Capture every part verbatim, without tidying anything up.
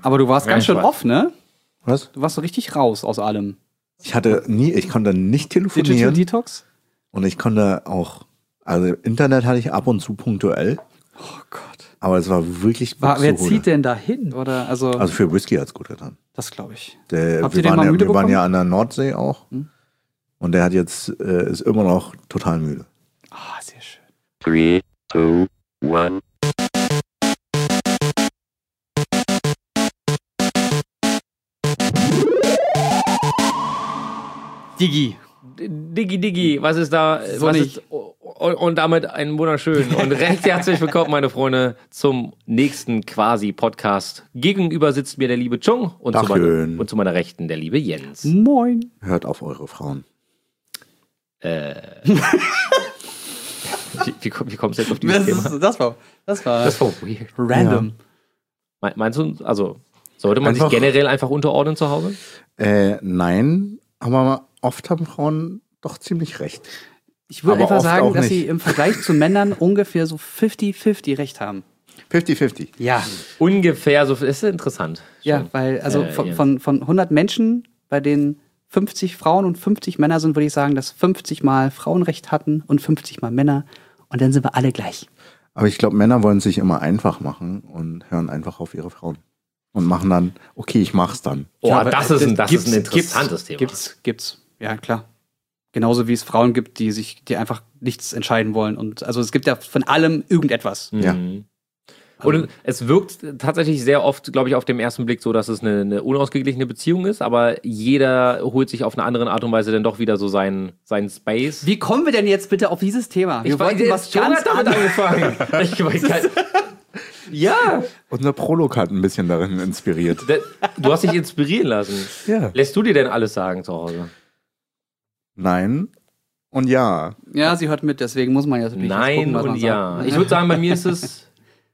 Aber du warst Ja, ganz ich schön weiß. off, ne? Was? Du warst so richtig raus aus allem. Ich hatte nie, ich konnte nicht Digital telefonieren Detox? und ich konnte auch, also Internet hatte ich ab und zu punktuell, Oh Gott. aber es war wirklich War, wer Buxtehude. zieht denn da hin? Oder, also, Also für Whisky hat es gut getan. das glaube ich. Der, Habt wir ihr den waren, mal ja, müde wir waren bekommen? ja an der Nordsee auch Hm? und der hat jetzt, äh, ist immer noch total müde. Ah, sehr schön. Three, two, one. Digi. Diggi, Diggi, was ist da? So was nicht. ist, und, und damit einen wunderschönen und recht herzlich willkommen, meine Freunde, zum nächsten quasi-Podcast. Gegenüber sitzt mir der liebe Chung und zu, Dachchen. meiner, und zu meiner Rechten der liebe Jens. Moin. Hört auf eure Frauen. Äh, wie, wie, komm- wie kommst du jetzt auf dieses Das, Thema? ist, das war, das war Das war weird. random. Me- Meinst du, also sollte man Einfach- sich generell einfach unterordnen zu Hause? Äh, nein, aber oft haben Frauen doch ziemlich recht. Ich würde Aber einfach oft sagen, auch dass nicht. sie im Vergleich zu Männern ungefähr so fünfzig fünfzig recht haben. fünfzig fünfzig. Ja. Ungefähr so. Das ist interessant. Ja, Schon. weil also Äh, von, Jens. von, von hundert Menschen, bei denen fünfzig Frauen und fünfzig Männer sind, würde ich sagen, dass fünfzig Mal Frauen recht hatten und fünfzig Mal Männer. Und dann sind wir alle gleich. Aber ich glaube, Männer wollen es sich immer einfach machen und hören einfach auf ihre Frauen. Und machen dann, okay, ich mach's dann. Oh, Ja, aber das, ist ein, das gibt's- ist ein interessantes gibt's, Thema. Gibt's, gibt's. Ja, klar. Genauso wie es Frauen gibt, die sich, die einfach nichts entscheiden wollen. Und also es gibt ja von allem irgendetwas. Ja. Mhm. Und es wirkt tatsächlich sehr oft, glaube ich, auf den ersten Blick so, dass es eine, eine unausgeglichene Beziehung ist, aber jeder holt sich auf eine andere Art und Weise dann doch wieder so seinen, seinen Space. Wie kommen wir denn jetzt bitte auf dieses Thema? Wir wollten weiß- was John ganz hat damit anderes. angefangen. Ich weiß kein, ja, Unser Prolog hat ein bisschen darin inspiriert. da- du hast dich inspirieren lassen. Ja. Lässt du dir denn alles sagen zu Hause? Nein und ja. Ja, sie hört mit, deswegen muss man jetzt wirklich was Nein gucken, was man und sagt. ja. Ich würde sagen, bei mir ist es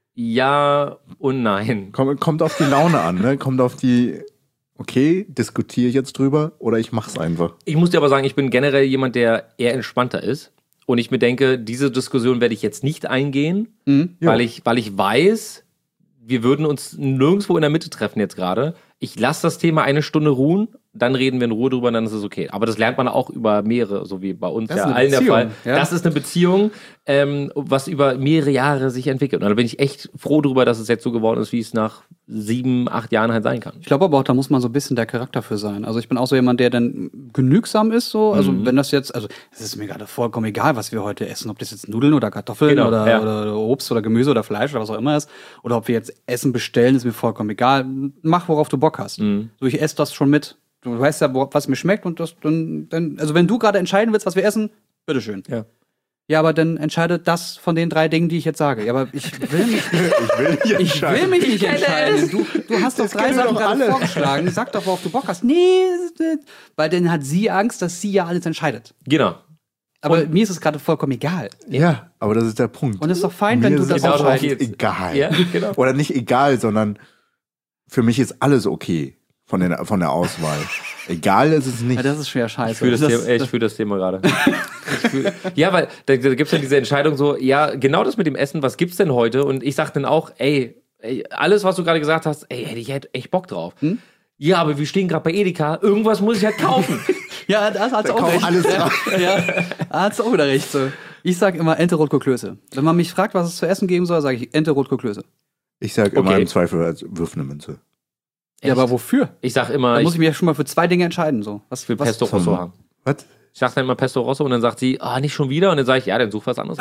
ja und nein. Kommt, kommt auf die Laune an, ne? Kommt auf die, okay, diskutiere ich jetzt drüber oder ich mach's einfach. Ich muss dir aber sagen, ich bin generell jemand, der eher entspannter ist. Und ich mir denke, diese Diskussion werde ich jetzt nicht eingehen, Mhm. Ja. weil ich, weil ich weiß, wir würden uns nirgendwo in der Mitte treffen jetzt gerade. Ich lasse das Thema eine Stunde ruhen, dann reden wir in Ruhe drüber und dann ist es okay. Aber das lernt man auch über mehrere, so wie bei uns Das ja ist eine allen der Beziehung, Fall. ja. Das ist eine Beziehung, ähm, was über mehrere Jahre sich entwickelt. Und da bin ich echt froh drüber, dass es jetzt so geworden ist, wie es nach sieben, acht Jahren halt sein kann. Ich glaube aber auch, da muss man so ein bisschen der Charakter für sein. Also ich bin auch so jemand, der dann genügsam ist, so. Also Mhm. wenn das jetzt, also es ist mir gerade vollkommen egal, was wir heute essen, ob das jetzt Nudeln oder Kartoffeln Genau, oder, ja. oder Obst oder Gemüse oder Fleisch oder was auch immer ist, oder ob wir jetzt Essen bestellen, ist mir vollkommen egal. Mach, worauf du Bock hast. Mhm. So, ich esse das schon mit. Du weißt ja, wo- was mir schmeckt und das dann, dann, also wenn du gerade entscheiden willst, was wir essen, bitteschön. Ja. Ja, aber dann entscheidet das von den drei Dingen, die ich jetzt sage. Ja, aber ich will mich, Ich will nicht ich will mich nicht entscheiden. Du, du hast doch Das drei kennen wir Sachen doch gerade alle. vorgeschlagen. Sag doch, worauf du Bock hast. Nee, das- weil dann hat sie Angst, dass sie ja alles entscheidet. Genau. Aber mir ist es gerade vollkommen egal. Ja, aber das ist der Punkt. Und es ist doch fein, Mir wenn du ist das es genau auch darum oft geht's. egal. Ja, genau. Oder nicht egal, sondern für mich ist alles okay von, den, von der Auswahl. Egal ist es nicht. Ja, das ist schwer scheiße. Ich fühle das, Das- Thema, ey, ich fühl das Thema gerade. Ich fühl- ja, weil da, da gibt es ja diese Entscheidung so, ja, genau das mit dem Essen, was gibt's denn heute? Und ich sag dann auch, ey, ey alles, was du gerade gesagt hast, ey, hätte ich hätte echt Bock drauf. Hm? Ja, aber wir stehen gerade bei Edeka, irgendwas muss ich halt kaufen. Ja, das hat's Da auch kommt recht. alles ja, rein. ja, hat's auch wieder recht. So. Ich sag immer Ente Rotkohl Klöße. Wenn man mich fragt, was es zu essen geben soll, sage ich Ente Rotkohl Klöße. Ich sage immer Okay. im Zweifel, als wirf eine Münze. Ja, aber wofür? Ich sag immer, Da muss ich ich mich ja schon mal für zwei Dinge entscheiden. So. Was, will was, Pesto vom- Rosso haben. Was? Ich sag dann immer Pesto Rosso und dann sagt sie, ah, nicht schon wieder? Und dann sage ich, ja, dann such was anderes.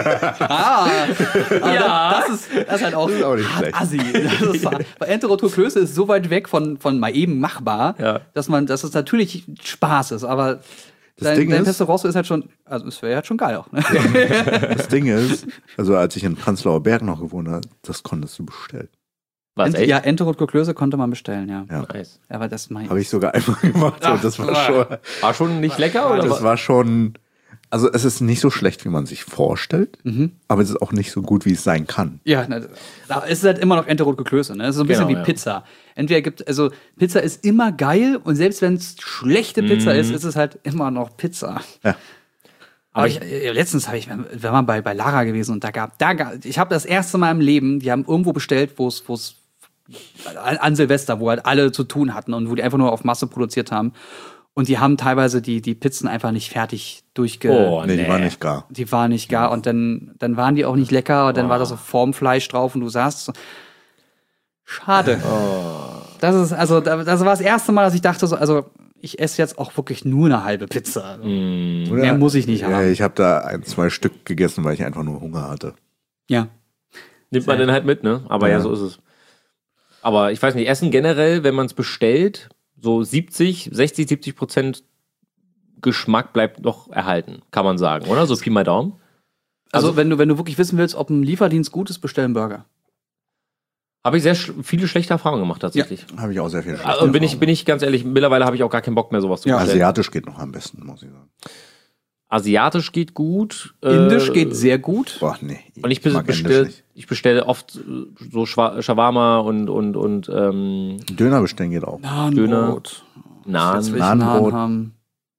Ah, aber Ja. das, ist, das ist halt auch, Das ist auch nicht hart schlecht. assi. Das ist, weil Ente Rotkohl Klöße ist so weit weg von, von mal eben machbar, Ja. dass man, dass es natürlich Spaß ist, aber Das dein, Ding dein ist- Pesto Rosso ist halt schon, also es wäre halt schon geil auch. Ne? Das Ding ist, also als ich in Prenzlauer Berg noch gewohnt habe, das konntest du bestellen. Was, Ente, echt? ja, Ente Rotkohl Klöße konnte man bestellen, ja. Ja. Nice. Aber das mein Habe ich sogar einmal gemacht. Und das war schon, War schon nicht lecker, oder? das was? war schon, also es ist nicht so schlecht, wie man sich vorstellt, Mhm. aber es ist auch nicht so gut, wie es sein kann. Ja, na, da ist es halt immer noch Ente Rotkohl Klöße, ne? Es ist so ein bisschen Genau, wie ja. Pizza. Entweder gibt, also Pizza ist immer geil und selbst wenn es schlechte Pizza Mhm. ist, ist es halt immer noch Pizza. Ja. Aber ich, äh, letztens habe ich, wir waren bei, bei Lara gewesen und da gab, da gab, ich habe das erste Mal im Leben, die haben irgendwo bestellt, wo es, wo es an, an Silvester, wo halt alle zu tun hatten und wo die einfach nur auf Masse produziert haben. Und die haben teilweise die, die Pizzen einfach nicht fertig durchge... Oh, Nee, nee. die waren nicht gar. Die waren nicht gar. Und dann, dann waren die auch nicht lecker. Und dann Oh. war da so Formfleisch drauf und du saßt so... Schade. Das ist, also, das war das erste Mal, dass ich dachte so, also ich esse jetzt auch wirklich nur eine halbe Pizza. Mm. Oder? Mehr muss ich nicht Ja, haben. ich habe da ein, zwei Stück gegessen, weil ich einfach nur Hunger hatte. Ja. Nimmt man dann halt mit, ne? Aber ja. Ja. so ist es. Aber ich weiß nicht, Essen generell, wenn man es bestellt, so siebzig, sechzig, siebzig Prozent Geschmack bleibt noch erhalten, kann man sagen, oder? So Pi mal Daumen. Also, Also- wenn du, wenn du wirklich wissen willst, ob ein Lieferdienst gut ist, bestell einen Burger. Habe ich sehr sch viele schlechte Erfahrungen gemacht, tatsächlich. Habe ich auch sehr viel Also schlechte bin ich, Erfahrungen. bin ich ganz ehrlich, mittlerweile habe ich auch gar keinen Bock mehr, sowas zu Ja. bestellen. Asiatisch geht noch am besten, muss ich sagen. Asiatisch geht gut. Indisch äh, geht sehr gut. Boah, nee. Und ich mag bestelle Indisch nicht. ich bestelle oft äh, so Schwa Shawarma und, und, und ähm, Döner bestellen geht auch. Nahenbrot. Naan. Jetzt will ich Nahenbrot. Naan haben.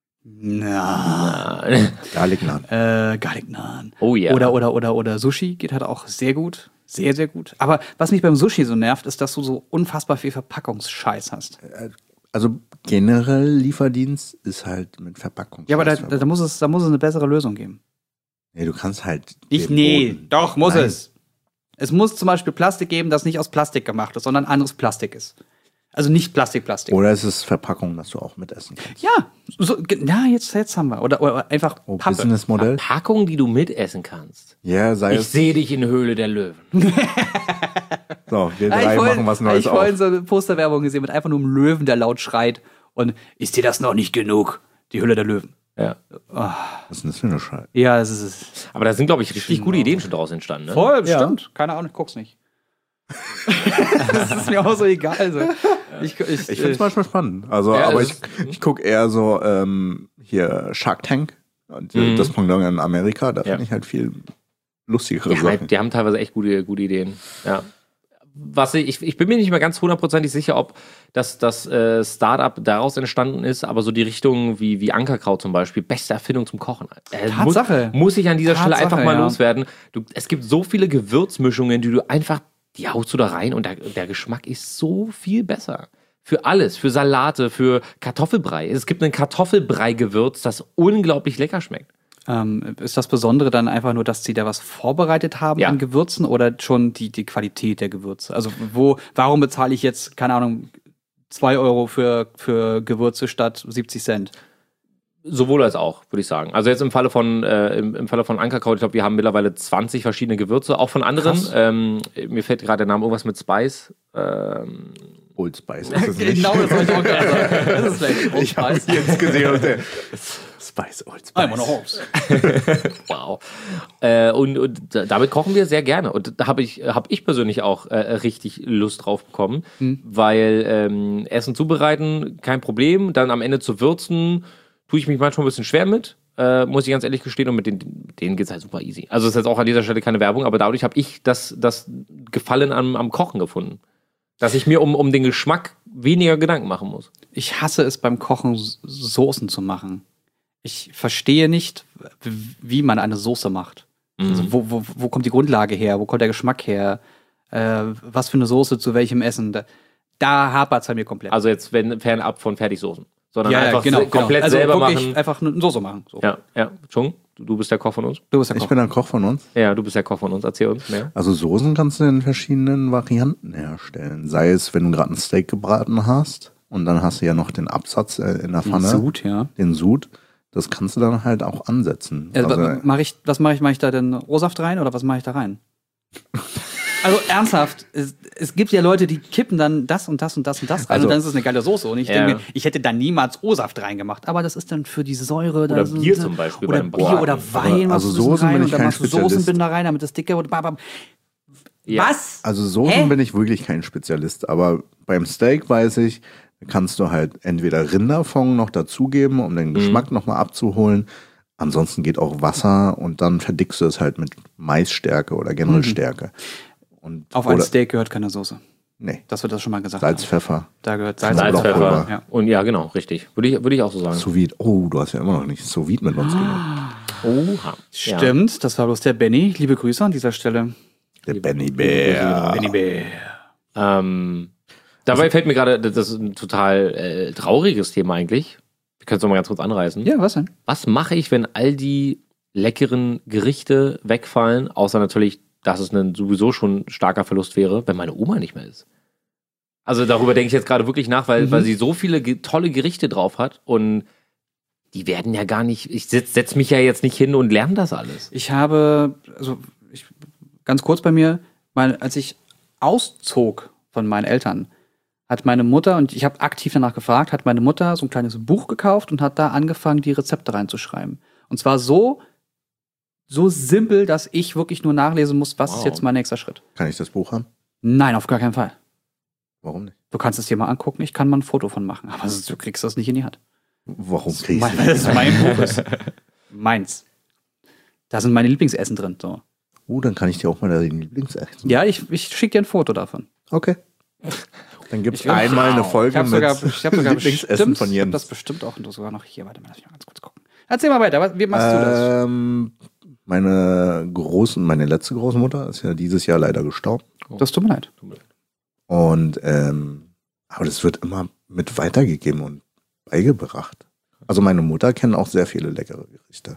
Na. Garlic Naan. Äh, Garlic Naan. Oh ja. Oder, oder, oder, oder Sushi geht halt auch sehr gut. Sehr, sehr gut. Aber was mich beim Sushi so nervt, ist, dass du so unfassbar viel Verpackungsscheiß hast. Also generell Lieferdienst ist halt mit Verpackung. Ja, aber da, da, da, muss es, da muss es eine bessere Lösung geben. Nee, du kannst halt. Ich, den nee, Boden- doch, muss Nein. es. Es muss zum Beispiel Plastik geben, das nicht aus Plastik gemacht ist, sondern anderes Plastik ist. Also nicht Plastik, Plastik. Oder es ist Verpackung, dass du auch mitessen kannst. Ja, so, ge- ja, jetzt, jetzt haben wir. Oder, oder einfach Oh, Pappe. Businessmodell. Packung, die du mitessen kannst. Ja, sei Ich es. sehe dich in Höhle der Löwen. So, wir Ja, drei ich vorhin- machen was hab Neues ich vorhin auf. so eine Posterwerbung gesehen mit einfach nur einem Löwen, der laut schreit. Und ist dir das noch nicht genug? Die Hülle der Löwen. Ja. Was ist denn das für eine Scheiße? Ja, das ist es. Aber da sind, glaube ich, richtig gute Ideen schon draus entstanden. Ne? Voll, Ja. stimmt. Keine Ahnung, ich guck's nicht. Das ist mir auch so egal. So. Ich, ich, Ich finde es manchmal spannend. Also, Ja, aber es ich, ist- ich gucke eher so ähm, hier Shark Tank. Und äh, Mhm. das Pendant in Amerika, da Ja. finde ich halt viel lustigere Die, Sachen. haben, die haben teilweise echt gute, gute Ideen. Ja. Was ich, ich, ich bin mir nicht mehr ganz hundertprozentig sicher, ob das, das äh, Startup daraus entstanden ist, aber so die Richtung wie, wie Ankerkraut zum Beispiel, beste Erfindung zum Kochen. Äh, Tatsache. Muss, muss ich an dieser Stelle Tatsache, einfach mal ja. loswerden. Du, es gibt so viele Gewürzmischungen, die du einfach, die haust du da rein und der, der Geschmack ist so viel besser. Für alles, für Salate, für Kartoffelbrei. Es gibt ein Kartoffelbrei-Gewürz, das unglaublich lecker schmeckt. Ähm, ist das Besondere dann einfach nur, dass sie da was vorbereitet haben Ja. an Gewürzen oder schon die, die Qualität der Gewürze? Also wo, warum bezahle ich jetzt, keine Ahnung, zwei Euro für, für Gewürze statt siebzig Cent? Sowohl als auch, würde ich sagen. Also jetzt im Falle von, äh, im, im Falle von Ankerkraut, ich glaube, wir haben mittlerweile zwanzig verschiedene Gewürze, auch von anderen. Krass. Ähm, mir fällt gerade der Name irgendwas mit Spice. Ähm, Old Spice ist es nicht. Genau, das wollte ich auch gerade sagen. Das ist vielleicht Old Ich habe Spice. jetzt gesehen und der Spice, Old Spice. I'm on a horse. wow. Äh, und, und da- damit kochen wir sehr gerne. Und da habe ich, hab ich persönlich auch äh, richtig Lust drauf bekommen, weil ähm, Essen zubereiten, kein Problem. Dann am Ende zu würzen, tue ich mich manchmal ein bisschen schwer mit. Äh, muss ich ganz ehrlich gestehen, und mit denen, denen geht es halt super easy. Also ist jetzt auch an dieser Stelle keine Werbung, aber dadurch habe ich das, das Gefallen am, am Kochen gefunden. Dass ich mir um, um den Geschmack weniger Gedanken machen muss. Ich hasse es beim Kochen, S- Soßen zu machen. Ich verstehe nicht, w- wie man eine Soße macht. Also wo, wo, wo kommt die Grundlage her? Wo kommt der Geschmack her? Äh, was für eine Soße zu welchem Essen? Da, da hapert es bei mir komplett. Also jetzt wenn, fernab von Fertigsoßen. Sondern ja, ja, einfach genau, se- komplett genau. Also selber wirklich machen. einfach eine Soße machen. So. Ja, ja. Chung, du, du bist der Koch von uns. Du bist der Ich Koch. bin ein Koch von uns. Ja, du bist der Koch von uns. Erzähl uns mehr. Also Soßen kannst du in verschiedenen Varianten herstellen. Sei es, wenn du gerade ein Steak gebraten hast und dann hast du ja noch den Absatz äh, in der Pfanne. Sud, ja. Den Sud. Das kannst du dann halt auch ansetzen. Also, Also, mach ich, was mache ich? Mache ich da denn O-Saft rein oder was mache ich da rein? Also ernsthaft, es, es gibt ja Leute, die kippen dann das und das und das und das rein Also- und dann ist es eine geile Soße. Und ich Ja. denke mir, ich hätte da niemals O-Saft reingemacht. Aber das ist dann für die Säure. Oder da sind Bier sie- zum Beispiel Oder beim Bier Braten. oder Wein. Aber- machst also du ein bisschen Soßen rein bin und ich dann kein machst du Spezialist. Soßenbinder rein, damit das dicke wird. Babam. Ja. Was? also Soßen Hä? bin ich wirklich kein Spezialist. Aber beim Steak weiß ich, kannst du halt entweder Rinderfond noch dazugeben, um Mhm. den Geschmack nochmal abzuholen. Ansonsten geht auch Wasser und dann verdickst du es halt mit Maisstärke oder generell Mhm. Stärke. Und, Auf ein oder- Steak gehört keine Soße. Nee, Das wird das schon mal gesagt. Salz, haben. Pfeffer, Da gehört Salz, Salz, und Pfeffer. Salzpfeffer. Ja. Und ja, genau, richtig. Würde ich, würde ich auch so sagen. Sous Vide. Oh, du hast ja immer noch nicht Sous Vide mit uns gemacht. Oha. Stimmt, das war bloß der Benny. Liebe Grüße an dieser Stelle. Der Benny Bär. Benny Bär. Ähm, dabei also, fällt mir gerade, das ist ein total äh, trauriges Thema eigentlich. Wir können es noch mal ganz kurz anreißen. Ja, was denn? Was mache ich, wenn all die leckeren Gerichte wegfallen, außer natürlich, dass es ein sowieso schon starker Verlust wäre, wenn meine Oma nicht mehr ist? Also darüber denke ich jetzt gerade wirklich nach, weil, mhm. weil sie so viele ge- tolle Gerichte drauf hat und die werden ja gar nicht, ich setze setz mich ja jetzt nicht hin und lerne das alles. Ich habe, also ich, ganz kurz bei mir, mein, als ich auszog von meinen Eltern, hat meine Mutter, und ich habe aktiv danach gefragt, hat meine Mutter so ein kleines Buch gekauft und hat da angefangen, die Rezepte reinzuschreiben. Und zwar so, so simpel, dass ich wirklich nur nachlesen muss, was wow. ist jetzt mein nächster Schritt. Kann ich das Buch haben? Nein, auf gar keinen Fall. Warum nicht? Du kannst es dir mal angucken, ich kann mal ein Foto von machen, aber du kriegst das nicht in die Hand. Warum kriegst du das? Weil das mein Buch ist. Meins. Da sind meine Lieblingsessen drin. So. Uh, dann kann ich dir auch mal deine Lieblingsessen. Ja, ich, ich schicke dir ein Foto davon. Okay. Dann gibt es einmal eine Folge ich hab mit sogar, ich hab sogar Lieblingsessen bestimmt, von Jens. Das bestimmt auch sogar noch hier. Warte mal, lass mich mal ganz kurz gucken. Erzähl mal weiter, wie machst du das? Ähm, meine großen, meine letzte Großmutter ist ja dieses Jahr leider gestorben. Das tut mir leid. Und ähm, aber das wird immer mit weitergegeben und beigebracht. Also meine Mutter kennt auch sehr viele leckere Gerichte.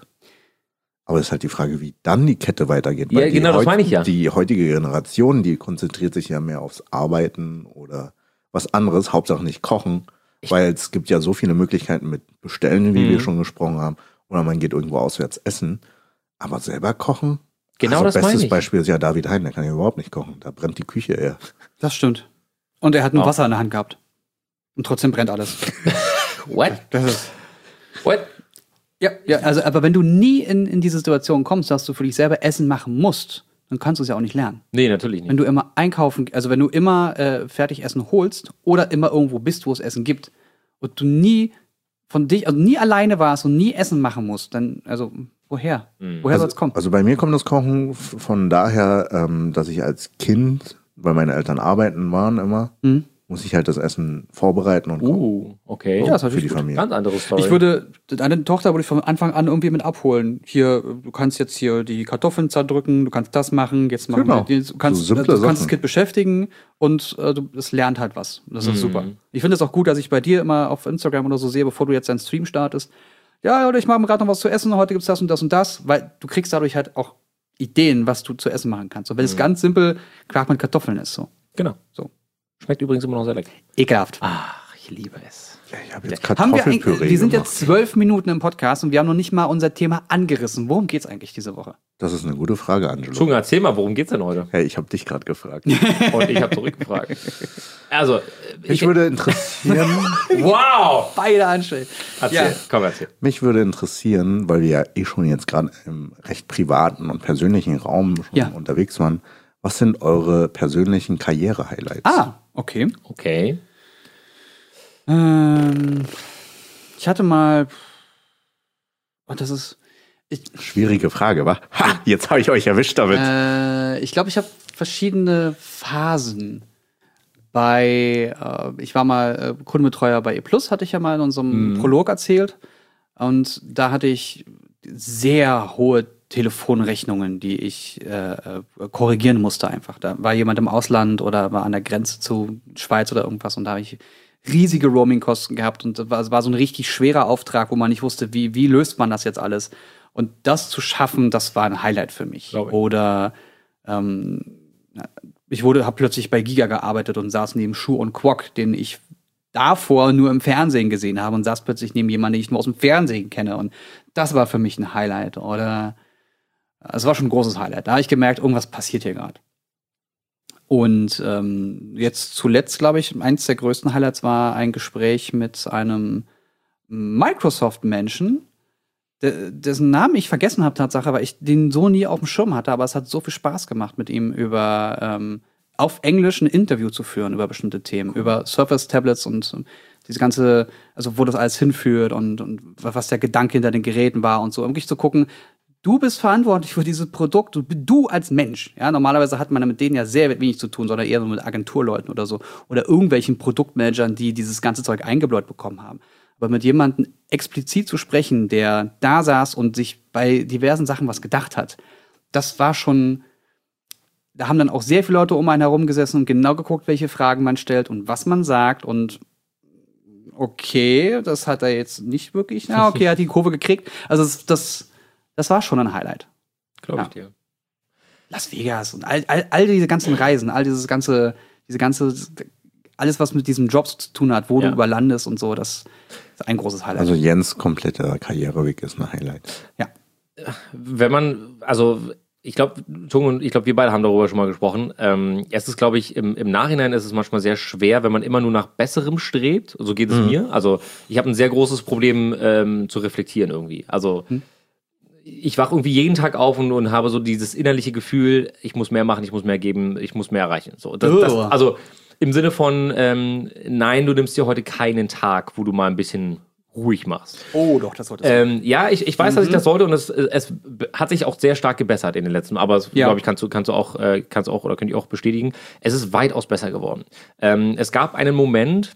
Aber es ist halt die Frage, wie dann die Kette weitergeht. Ja, genau, das meine ich ja. Die heutige Generation, die konzentriert sich ja mehr aufs Arbeiten oder was anderes, Hauptsache nicht kochen, ich weil es gibt ja so viele Möglichkeiten mit Bestellen, wie mhm. wir schon gesprochen haben, oder man geht irgendwo auswärts essen. Aber selber kochen? Genau, also das meine ich. Bestes Beispiel ist ja David Hein, der kann ja überhaupt nicht kochen. Da brennt die Küche eher. Das stimmt. Und er hat ein oh. Wasser in der Hand gehabt. Und trotzdem brennt alles. What? Das ist What? Ja, ja, also, aber wenn du nie in, in diese Situation kommst, dass du für dich selber Essen machen musst, dann kannst du es ja auch nicht lernen. Nee, natürlich nicht. Wenn du immer einkaufen, also wenn du immer äh, fertig Essen holst oder immer irgendwo bist, wo es Essen gibt und du nie von dich, also nie alleine warst und nie Essen machen musst, dann, also woher? Mhm. Woher also, soll es kommen? Also bei mir kommt das Kochen von daher, ähm, dass ich als Kind, weil meine Eltern arbeiten waren immer, mhm. muss ich halt das Essen vorbereiten und kochen. Uh, okay. Ja, das ist für die gut. Familie. Ganz andere Story. Ich würde, deine Tochter würde ich von Anfang an irgendwie mit abholen. Hier, du kannst jetzt hier die Kartoffeln zerdrücken, du kannst das machen, jetzt machen genau. wir, du kannst, so du kannst das Kind beschäftigen und äh, du, es lernt halt was. Das ist mhm. super. Ich finde es auch gut, dass ich bei dir immer auf Instagram oder so sehe, bevor du jetzt deinen Stream startest. Ja, oder ich mache mir gerade noch was zu essen, heute gibt's das und das und das, weil du kriegst dadurch halt auch Ideen, was du zu essen machen kannst. Und wenn mhm. es ganz simpel Quark mit Kartoffeln ist, so. Genau. So. Schmeckt übrigens immer noch sehr lecker. Ekelhaft. Ach, ich liebe es. Ja, ich habe jetzt haben wir, Kartoffelpüree wir sind gemacht. jetzt zwölf Minuten im Podcast und wir haben noch nicht mal unser Thema angerissen. Worum geht's eigentlich diese Woche? Das ist eine gute Frage, Angelo. Entschuldigung, erzähl mal, worum geht's denn heute? Hey, ich habe dich gerade gefragt. Und ich habe zurückgefragt. Also, mich ich würde interessieren. Wow! Beide anstellen. Erzähl, ja. komm, erzähl. Mich würde interessieren, weil wir ja eh schon jetzt gerade im recht privaten und persönlichen Raum schon ja. unterwegs waren. Was sind eure persönlichen Karriere-Highlights? Ah, okay. Okay. Ähm, ich hatte mal. Oh, das ist. Ich, Schwierige Frage, wa? Ha, jetzt habe ich euch erwischt damit. Äh, ich glaube, ich habe verschiedene Phasen. Bei, äh, ich war mal äh, Kundenbetreuer bei E Plus, hatte ich ja mal in unserem mhm. Prolog erzählt. Und da hatte ich sehr hohe Telefonrechnungen, die ich äh, korrigieren musste einfach. Da war jemand im Ausland oder war an der Grenze zu Schweiz oder irgendwas und da habe ich riesige Roaming-Kosten gehabt und es war, war so ein richtig schwerer Auftrag, wo man nicht wusste, wie, wie löst man das jetzt alles. Und das zu schaffen, das war ein Highlight für mich. Oder ähm, ich wurde, habe plötzlich bei Giga gearbeitet und saß neben Schuh und Quok, den ich davor nur im Fernsehen gesehen habe und saß plötzlich neben jemandem, den ich nur aus dem Fernsehen kenne. Und das war für mich ein Highlight. Oder es war schon ein großes Highlight. Da habe ich gemerkt, irgendwas passiert hier gerade. Und ähm, jetzt zuletzt, glaube ich, eins der größten Highlights war ein Gespräch mit einem Microsoft-Menschen, dessen Namen ich vergessen habe, Tatsache, weil ich den so nie auf dem Schirm hatte, aber es hat so viel Spaß gemacht, mit ihm über ähm, auf Englisch ein Interview zu führen über bestimmte Themen, cool. über Surface-Tablets und, und diese ganze, also wo das alles hinführt und, und was der Gedanke hinter den Geräten war und so, um wirklich zu gucken, du bist verantwortlich für dieses Produkt, du, du als Mensch. Ja, normalerweise hat man mit denen ja sehr wenig zu tun, sondern eher so mit Agenturleuten oder so oder irgendwelchen Produktmanagern, die dieses ganze Zeug eingebläut bekommen haben. Aber mit jemandem explizit zu sprechen, der da saß und sich bei diversen Sachen was gedacht hat, das war schon, da haben dann auch sehr viele Leute um einen herum gesessen und genau geguckt, welche Fragen man stellt und was man sagt und okay, das hat er jetzt nicht wirklich, na okay, er hat die Kurve gekriegt. Also das, das, das war schon ein Highlight. Glaube ich Ja. dir. Las Vegas und all, all, all diese ganzen Reisen, all dieses ganze, diese ganze, alles, was mit diesem Job zu tun hat, wo Ja. du überlandest und so, das ist ein großes Highlight. Also Jens' kompletter Karriereweg ist ein Highlight. ja. Wenn man, also ich glaube, Tung und ich glaube, wir beide haben darüber schon mal gesprochen. Ähm, es ist, glaube ich, im, im Nachhinein ist es manchmal sehr schwer, wenn man immer nur nach Besserem strebt. So geht es Mhm. mir. Also ich habe ein sehr großes Problem ähm, zu reflektieren irgendwie. Also Mhm. ich wache irgendwie jeden Tag auf und, und habe so dieses innerliche Gefühl, ich muss mehr machen, ich muss mehr geben, ich muss mehr erreichen. So, das, das, Oh. also im Sinne von, ähm, nein, du nimmst dir heute keinen Tag, wo du mal ein bisschen ruhig machst. Oh, doch, das sollte Ähm, ja, ich, ich weiß, dass ich das sollte und es, es hat sich auch sehr stark gebessert in den letzten, aber das, Ja. glaube ich, kannst du, kannst du auch, äh, kannst du auch oder könnt ihr auch bestätigen. Es ist weitaus besser geworden. Ähm, es gab einen Moment,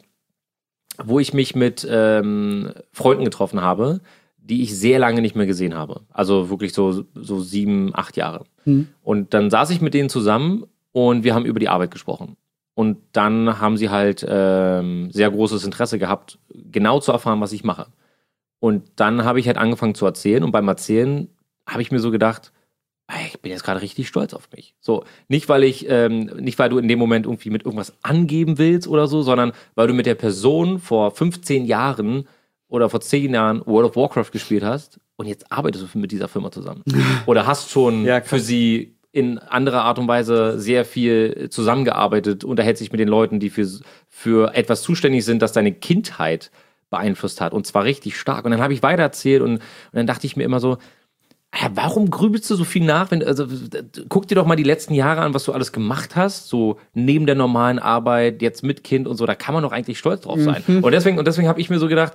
wo ich mich mit ähm, Freunden getroffen habe, die ich sehr lange nicht mehr gesehen habe. Also wirklich so, so sieben, acht Jahre. Mhm. Und dann saß ich mit denen zusammen und wir haben über die Arbeit gesprochen. Und dann haben sie halt ähm, sehr großes Interesse gehabt, genau zu erfahren, was ich mache. Und dann habe ich halt angefangen zu erzählen und beim Erzählen habe ich mir so gedacht, ey, ich bin jetzt gerade richtig stolz auf mich. So, nicht weil ich, ähm, nicht weil du in dem Moment irgendwie mit irgendwas angeben willst oder so, sondern weil du mit der Person vor fünfzehn Jahren oder vor zehn Jahren World of Warcraft gespielt hast und jetzt arbeitest du mit dieser Firma zusammen. Oder hast schon Ja, krass. für sie in anderer Art und Weise sehr viel zusammengearbeitet, unterhält sich mit den Leuten, die für, für etwas zuständig sind, das deine Kindheit beeinflusst hat. Und zwar richtig stark. Und dann habe ich weitererzählt und, und dann dachte ich mir immer so, ja, warum grübelst du so viel nach? Wenn, also, guck dir doch mal die letzten Jahre an, was du alles gemacht hast, so neben der normalen Arbeit, jetzt mit Kind und so, da kann man doch eigentlich stolz drauf sein. Mhm. Und deswegen, und deswegen habe ich mir so gedacht,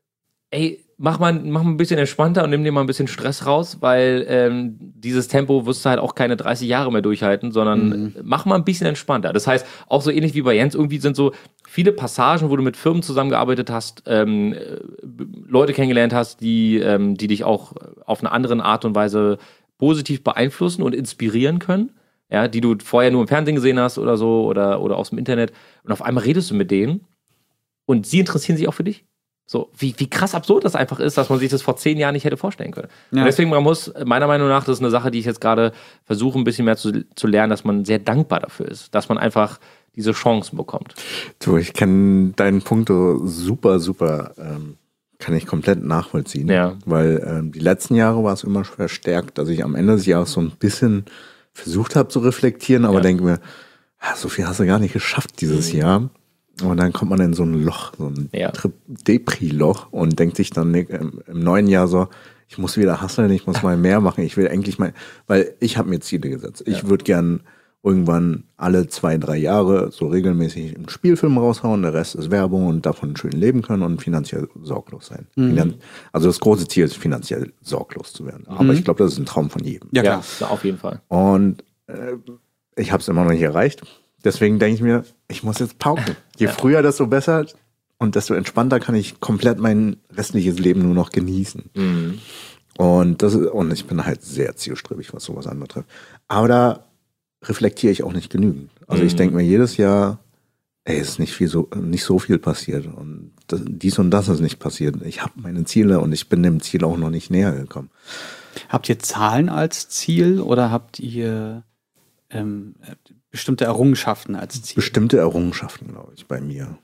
ey, mach mal, mach mal ein bisschen entspannter und nimm dir mal ein bisschen Stress raus, weil ähm, dieses Tempo wirst du halt auch keine dreißig Jahre mehr durchhalten, sondern Mhm. mach mal ein bisschen entspannter. Das heißt, auch so ähnlich wie bei Jens, irgendwie sind so viele Passagen, wo du mit Firmen zusammengearbeitet hast, ähm, äh, Leute kennengelernt hast, die, ähm, die dich auch auf eine andere Art und Weise positiv beeinflussen und inspirieren können, ja, die du vorher nur im Fernsehen gesehen hast oder so oder, oder aus dem Internet. Und auf einmal redest du mit denen und sie interessieren sich auch für dich. So, wie, wie krass absurd das einfach ist, dass man sich das vor zehn Jahren nicht hätte vorstellen können. Ja. Und deswegen, man muss, meiner Meinung nach, das ist eine Sache, die ich jetzt gerade versuche, ein bisschen mehr zu, zu lernen, dass man sehr dankbar dafür ist, dass man einfach diese Chancen bekommt. Du, ich kann deinen Punkt so super, super, ähm, kann ich komplett nachvollziehen. Ja. Weil ähm, die letzten Jahre war es immer verstärkt, dass ich am Ende des Jahres so ein bisschen versucht habe zu reflektieren, aber Ja. denke mir, ah, so viel hast du gar nicht geschafft dieses Mhm. Jahr. Und dann kommt man in so ein Loch, so ein Ja. Tri- Depri-Loch und denkt sich dann im, im neuen Jahr so, ich muss wieder hustlen, ich muss mal mehr machen, ich will eigentlich mal, weil ich habe mir Ziele gesetzt. Ich Ja. würde gern irgendwann alle zwei, drei Jahre so regelmäßig einen Spielfilm raushauen, der Rest ist Werbung und davon schön leben können und finanziell sorglos sein. Finan- Also das große Ziel ist, finanziell sorglos zu werden. Aber ich glaube, das ist ein Traum von jedem. Ja, klar. Ja, auf jeden Fall. Und äh, ich habe es immer noch nicht erreicht. Deswegen denke ich mir, ich muss jetzt pauken. Je Ja. früher, desto besser und desto entspannter kann ich komplett mein restliches Leben nur noch genießen. Mhm. Und das ist, und ich bin halt sehr zielstrebig, was sowas anbetrifft. Aber da reflektiere ich auch nicht genügend. Also ich Mhm. denke mir jedes Jahr, ey, ist nicht viel so, nicht so viel passiert und das, dies und das ist nicht passiert. Ich habe meine Ziele und ich bin dem Ziel auch noch nicht näher gekommen. Habt ihr Zahlen als Ziel oder habt ihr ähm, bestimmte Errungenschaften als Ziel? Bestimmte Errungenschaften, glaube ich, bei mir.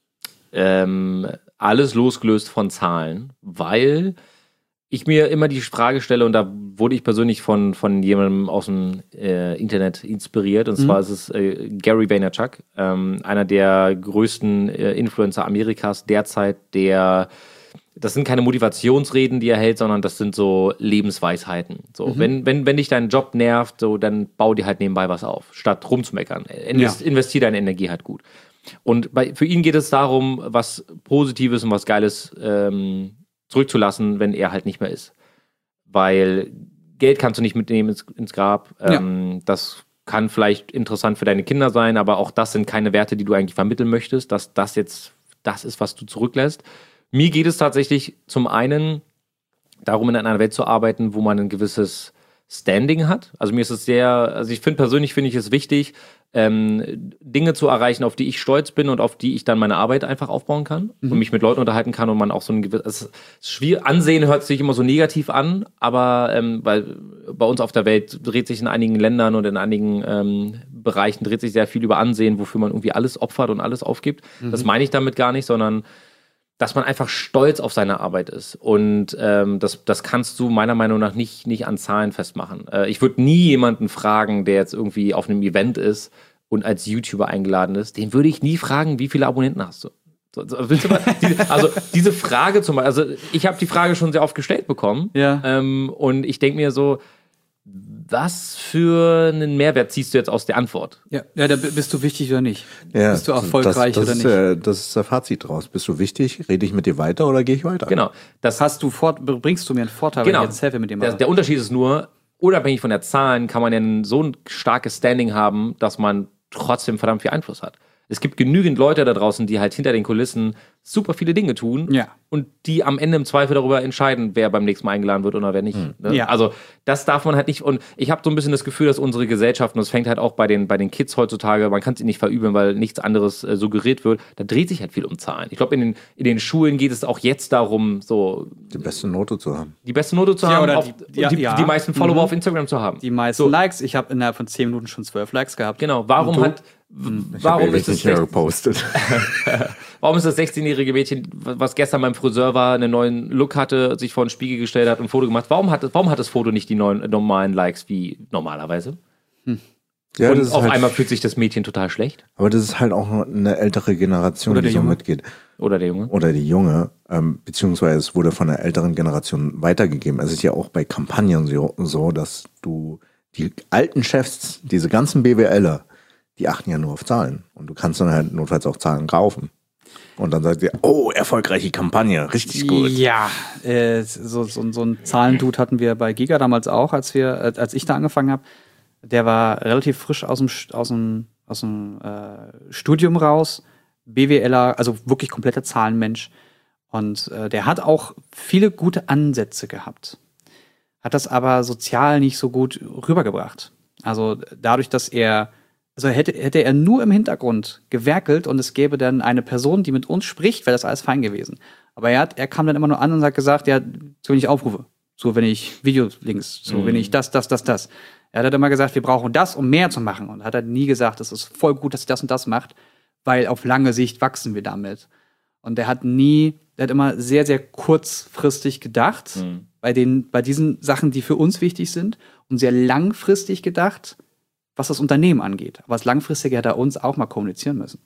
Ähm, alles losgelöst von Zahlen, weil ich mir immer die Frage stelle, und da wurde ich persönlich von, von jemandem aus dem äh, Internet inspiriert, und zwar ist es äh, Gary Vaynerchuk, ähm, einer der größten äh, Influencer Amerikas derzeit, der, das sind keine Motivationsreden, die er hält, sondern das sind so Lebensweisheiten. So, wenn, wenn, wenn dich dein Job nervt, so, dann bau dir halt nebenbei was auf, statt rumzumeckern. Invest, Ja. Investier deine Energie halt gut. Und bei, für ihn geht es darum, was Positives und was Geiles ähm, zurückzulassen, wenn er halt nicht mehr ist. Weil Geld kannst du nicht mitnehmen ins, ins Grab. Ähm, das kann vielleicht interessant für deine Kinder sein, aber auch das sind keine Werte, die du eigentlich vermitteln möchtest, dass das jetzt das ist, was du zurücklässt. Mir geht es tatsächlich zum einen darum, in einer Welt zu arbeiten, wo man ein gewisses Standing hat. Also mir ist es sehr, also ich finde persönlich finde ich es wichtig, ähm, Dinge zu erreichen, auf die ich stolz bin und auf die ich dann meine Arbeit einfach aufbauen kann Mhm. und mich mit Leuten unterhalten kann und man auch so ein gewisses, es ist schwierig, Ansehen hört sich immer so negativ an, aber ähm, weil bei uns auf der Welt dreht sich in einigen Ländern und in einigen ähm, Bereichen dreht sich sehr viel über Ansehen, wofür man irgendwie alles opfert und alles aufgibt. Mhm. Das meine ich damit gar nicht, sondern dass man einfach stolz auf seine Arbeit ist. Und ähm, das, das kannst du meiner Meinung nach nicht, nicht an Zahlen festmachen. Äh, ich würde nie jemanden fragen, der jetzt irgendwie auf einem Event ist und als YouTuber eingeladen ist, den würde ich nie fragen, wie viele Abonnenten hast du? So, so, willst du mal, diese, also diese Frage zum Beispiel, also ich habe die Frage schon sehr oft gestellt bekommen. Ja. Ähm, und ich denke mir so, was für einen Mehrwert ziehst du jetzt aus der Antwort? Ja, ja, da bist du wichtig oder nicht? Ja, Bist du erfolgreich das, das oder ist, nicht? äh, das ist der Fazit draus. Bist du wichtig? Rede ich mit dir weiter oder gehe ich weiter? Genau. Das Hast du fort, bringst du mir einen Vorteil, Genau. wenn ich jetzt helfe mit dem Der, mache? der Unterschied ist nur, unabhängig von der Zahlen kann man ja ein, so ein starkes Standing haben, dass man trotzdem verdammt viel Einfluss hat. Es gibt genügend Leute da draußen, die halt hinter den Kulissen super viele Dinge tun Ja. und die am Ende im Zweifel darüber entscheiden, wer beim nächsten Mal eingeladen wird oder wer nicht. Ne? Ja. Also das darf man halt nicht. Und ich habe so ein bisschen das Gefühl, dass unsere Gesellschaft, und das fängt halt auch bei den, bei den Kids heutzutage, man kann es ihnen nicht verübeln, weil nichts anderes äh, suggeriert wird, da dreht sich halt viel um Zahlen. Ich glaube, in den, in den Schulen geht es auch jetzt darum, so Die beste Note zu haben. die beste Note zu Ja, haben, oder auf, die- ja, die, ja. die meisten Follower Mhm. auf Instagram zu haben. Die meisten So. Likes, ich habe innerhalb von zehn Minuten schon zwölf Likes gehabt. Genau, warum Und du? hat Ich warum habe ist, das nicht mehr sech- gepostet. warum ist das sechzehnjährige Mädchen, was gestern beim Friseur war, einen neuen Look hatte, sich vor den Spiegel gestellt hat und ein Foto gemacht, warum hat, warum hat das Foto nicht die neuen, normalen Likes wie normalerweise? Ja, und das ist auf halt, einmal fühlt sich das Mädchen total schlecht. aber das ist halt auch eine ältere Generation, Oder die der so Junge. mitgeht. Oder der Junge. Oder die Junge, ähm, beziehungsweise es wurde von der älteren Generation weitergegeben. Es ist ja auch bei Kampagnen so, so, dass du die alten Chefs, diese ganzen BWLer, die achten ja nur auf Zahlen. Und du kannst dann halt notfalls auch Zahlen kaufen. Und dann sagt ihr, oh, erfolgreiche Kampagne, richtig gut. Ja, äh, so, so, so ein Zahlendude hatten wir bei Giga damals auch, als wir, äh, als ich da angefangen habe. Der war relativ frisch aus dem, aus dem, aus dem äh, Studium raus, BWLer, also wirklich kompletter Zahlenmensch. Und äh, der hat auch viele gute Ansätze gehabt, hat das aber sozial nicht so gut rübergebracht. Also dadurch, dass er, also hätte, hätte er nur im Hintergrund gewerkelt und es gäbe dann eine Person, die mit uns spricht, wäre das alles fein gewesen. Aber er, hat, er kam dann immer nur an und hat gesagt, ja, so wenn ich aufrufe, so wenn ich Videolinks, so Mhm. wenn ich das, das, das, das. Er hat immer gesagt, wir brauchen das, um mehr zu machen. Und hat er nie gesagt, es ist voll gut, dass ihr das und das macht, weil auf lange Sicht wachsen wir damit. Und der hat nie, der hat immer sehr, sehr kurzfristig gedacht, Mhm. bei den, bei diesen Sachen, die für uns wichtig sind, und sehr langfristig gedacht, was das Unternehmen angeht. Aber das Langfristige hätte er uns auch mal kommunizieren müssen.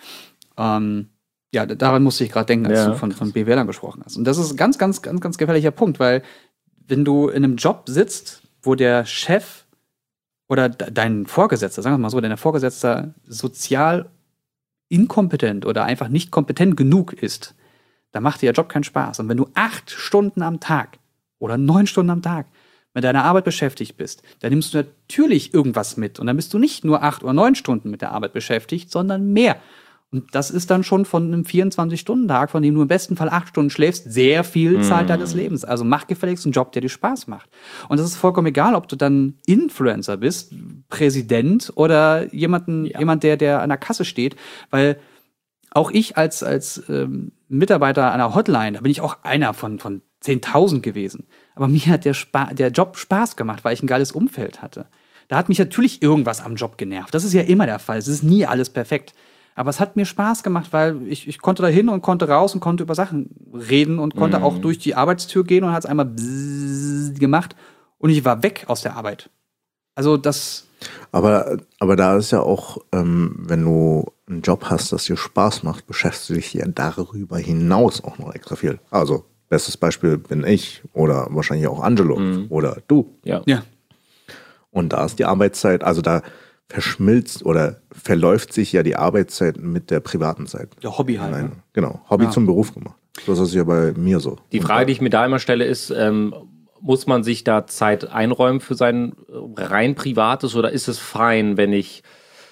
Ähm, ja, d- daran musste ich gerade denken, als Ja. du von, von B W Lern gesprochen hast. Und das ist ein ganz, ganz, ganz, ganz gefährlicher Punkt, weil wenn du in einem Job sitzt, wo der Chef oder de- dein Vorgesetzter, sagen wir mal so, dein Vorgesetzter sozial inkompetent oder einfach nicht kompetent genug ist, dann macht dir der Job keinen Spaß. Und wenn du acht Stunden am Tag oder neun Stunden am Tag mit deiner Arbeit beschäftigt bist, dann nimmst du natürlich irgendwas mit. Und dann bist du nicht nur acht oder neun Stunden mit der Arbeit beschäftigt, sondern mehr. Und das ist dann schon von einem vierundzwanzig-Stunden-Tag, von dem du im besten Fall acht Stunden schläfst, sehr viel Zeit deines Lebens. Also mach gefälligst einen Job, der dir Spaß macht. Und das ist vollkommen egal, ob du dann Influencer bist, Präsident oder jemanden, Ja. jemand, der, der an der Kasse steht, weil auch ich als, als ähm, Mitarbeiter einer Hotline, da bin ich auch einer von, von zehntausend gewesen. Aber mir hat der, Spa der Job Spaß gemacht, weil ich ein geiles Umfeld hatte. Da hat mich natürlich irgendwas am Job genervt. Das ist ja immer der Fall. Es ist nie alles perfekt. Aber es hat mir Spaß gemacht, weil ich, ich konnte da hin und konnte raus und konnte über Sachen reden und konnte Mhm. auch durch die Arbeitstür gehen und hat es einmal bzzz gemacht und ich war weg aus der Arbeit. Also das, Aber, aber da ist ja auch, ähm, wenn du einen Job hast, das dir Spaß macht, beschäftigst du dich ja darüber hinaus auch noch extra viel. Also, bestes Beispiel bin ich oder wahrscheinlich auch Angelo Mhm. oder du. Ja. ja, Und da ist die Arbeitszeit, also da verschmilzt oder verläuft sich ja die Arbeitszeit mit der privaten Zeit. der Hobby halt. Nein, Ne? genau, Hobby Ja. zum Beruf gemacht. So ist es ja bei mir so. Die Frage, die ich mir da immer stelle, ist, ähm, muss man sich da Zeit einräumen für sein äh, rein Privates oder ist es fein, wenn ich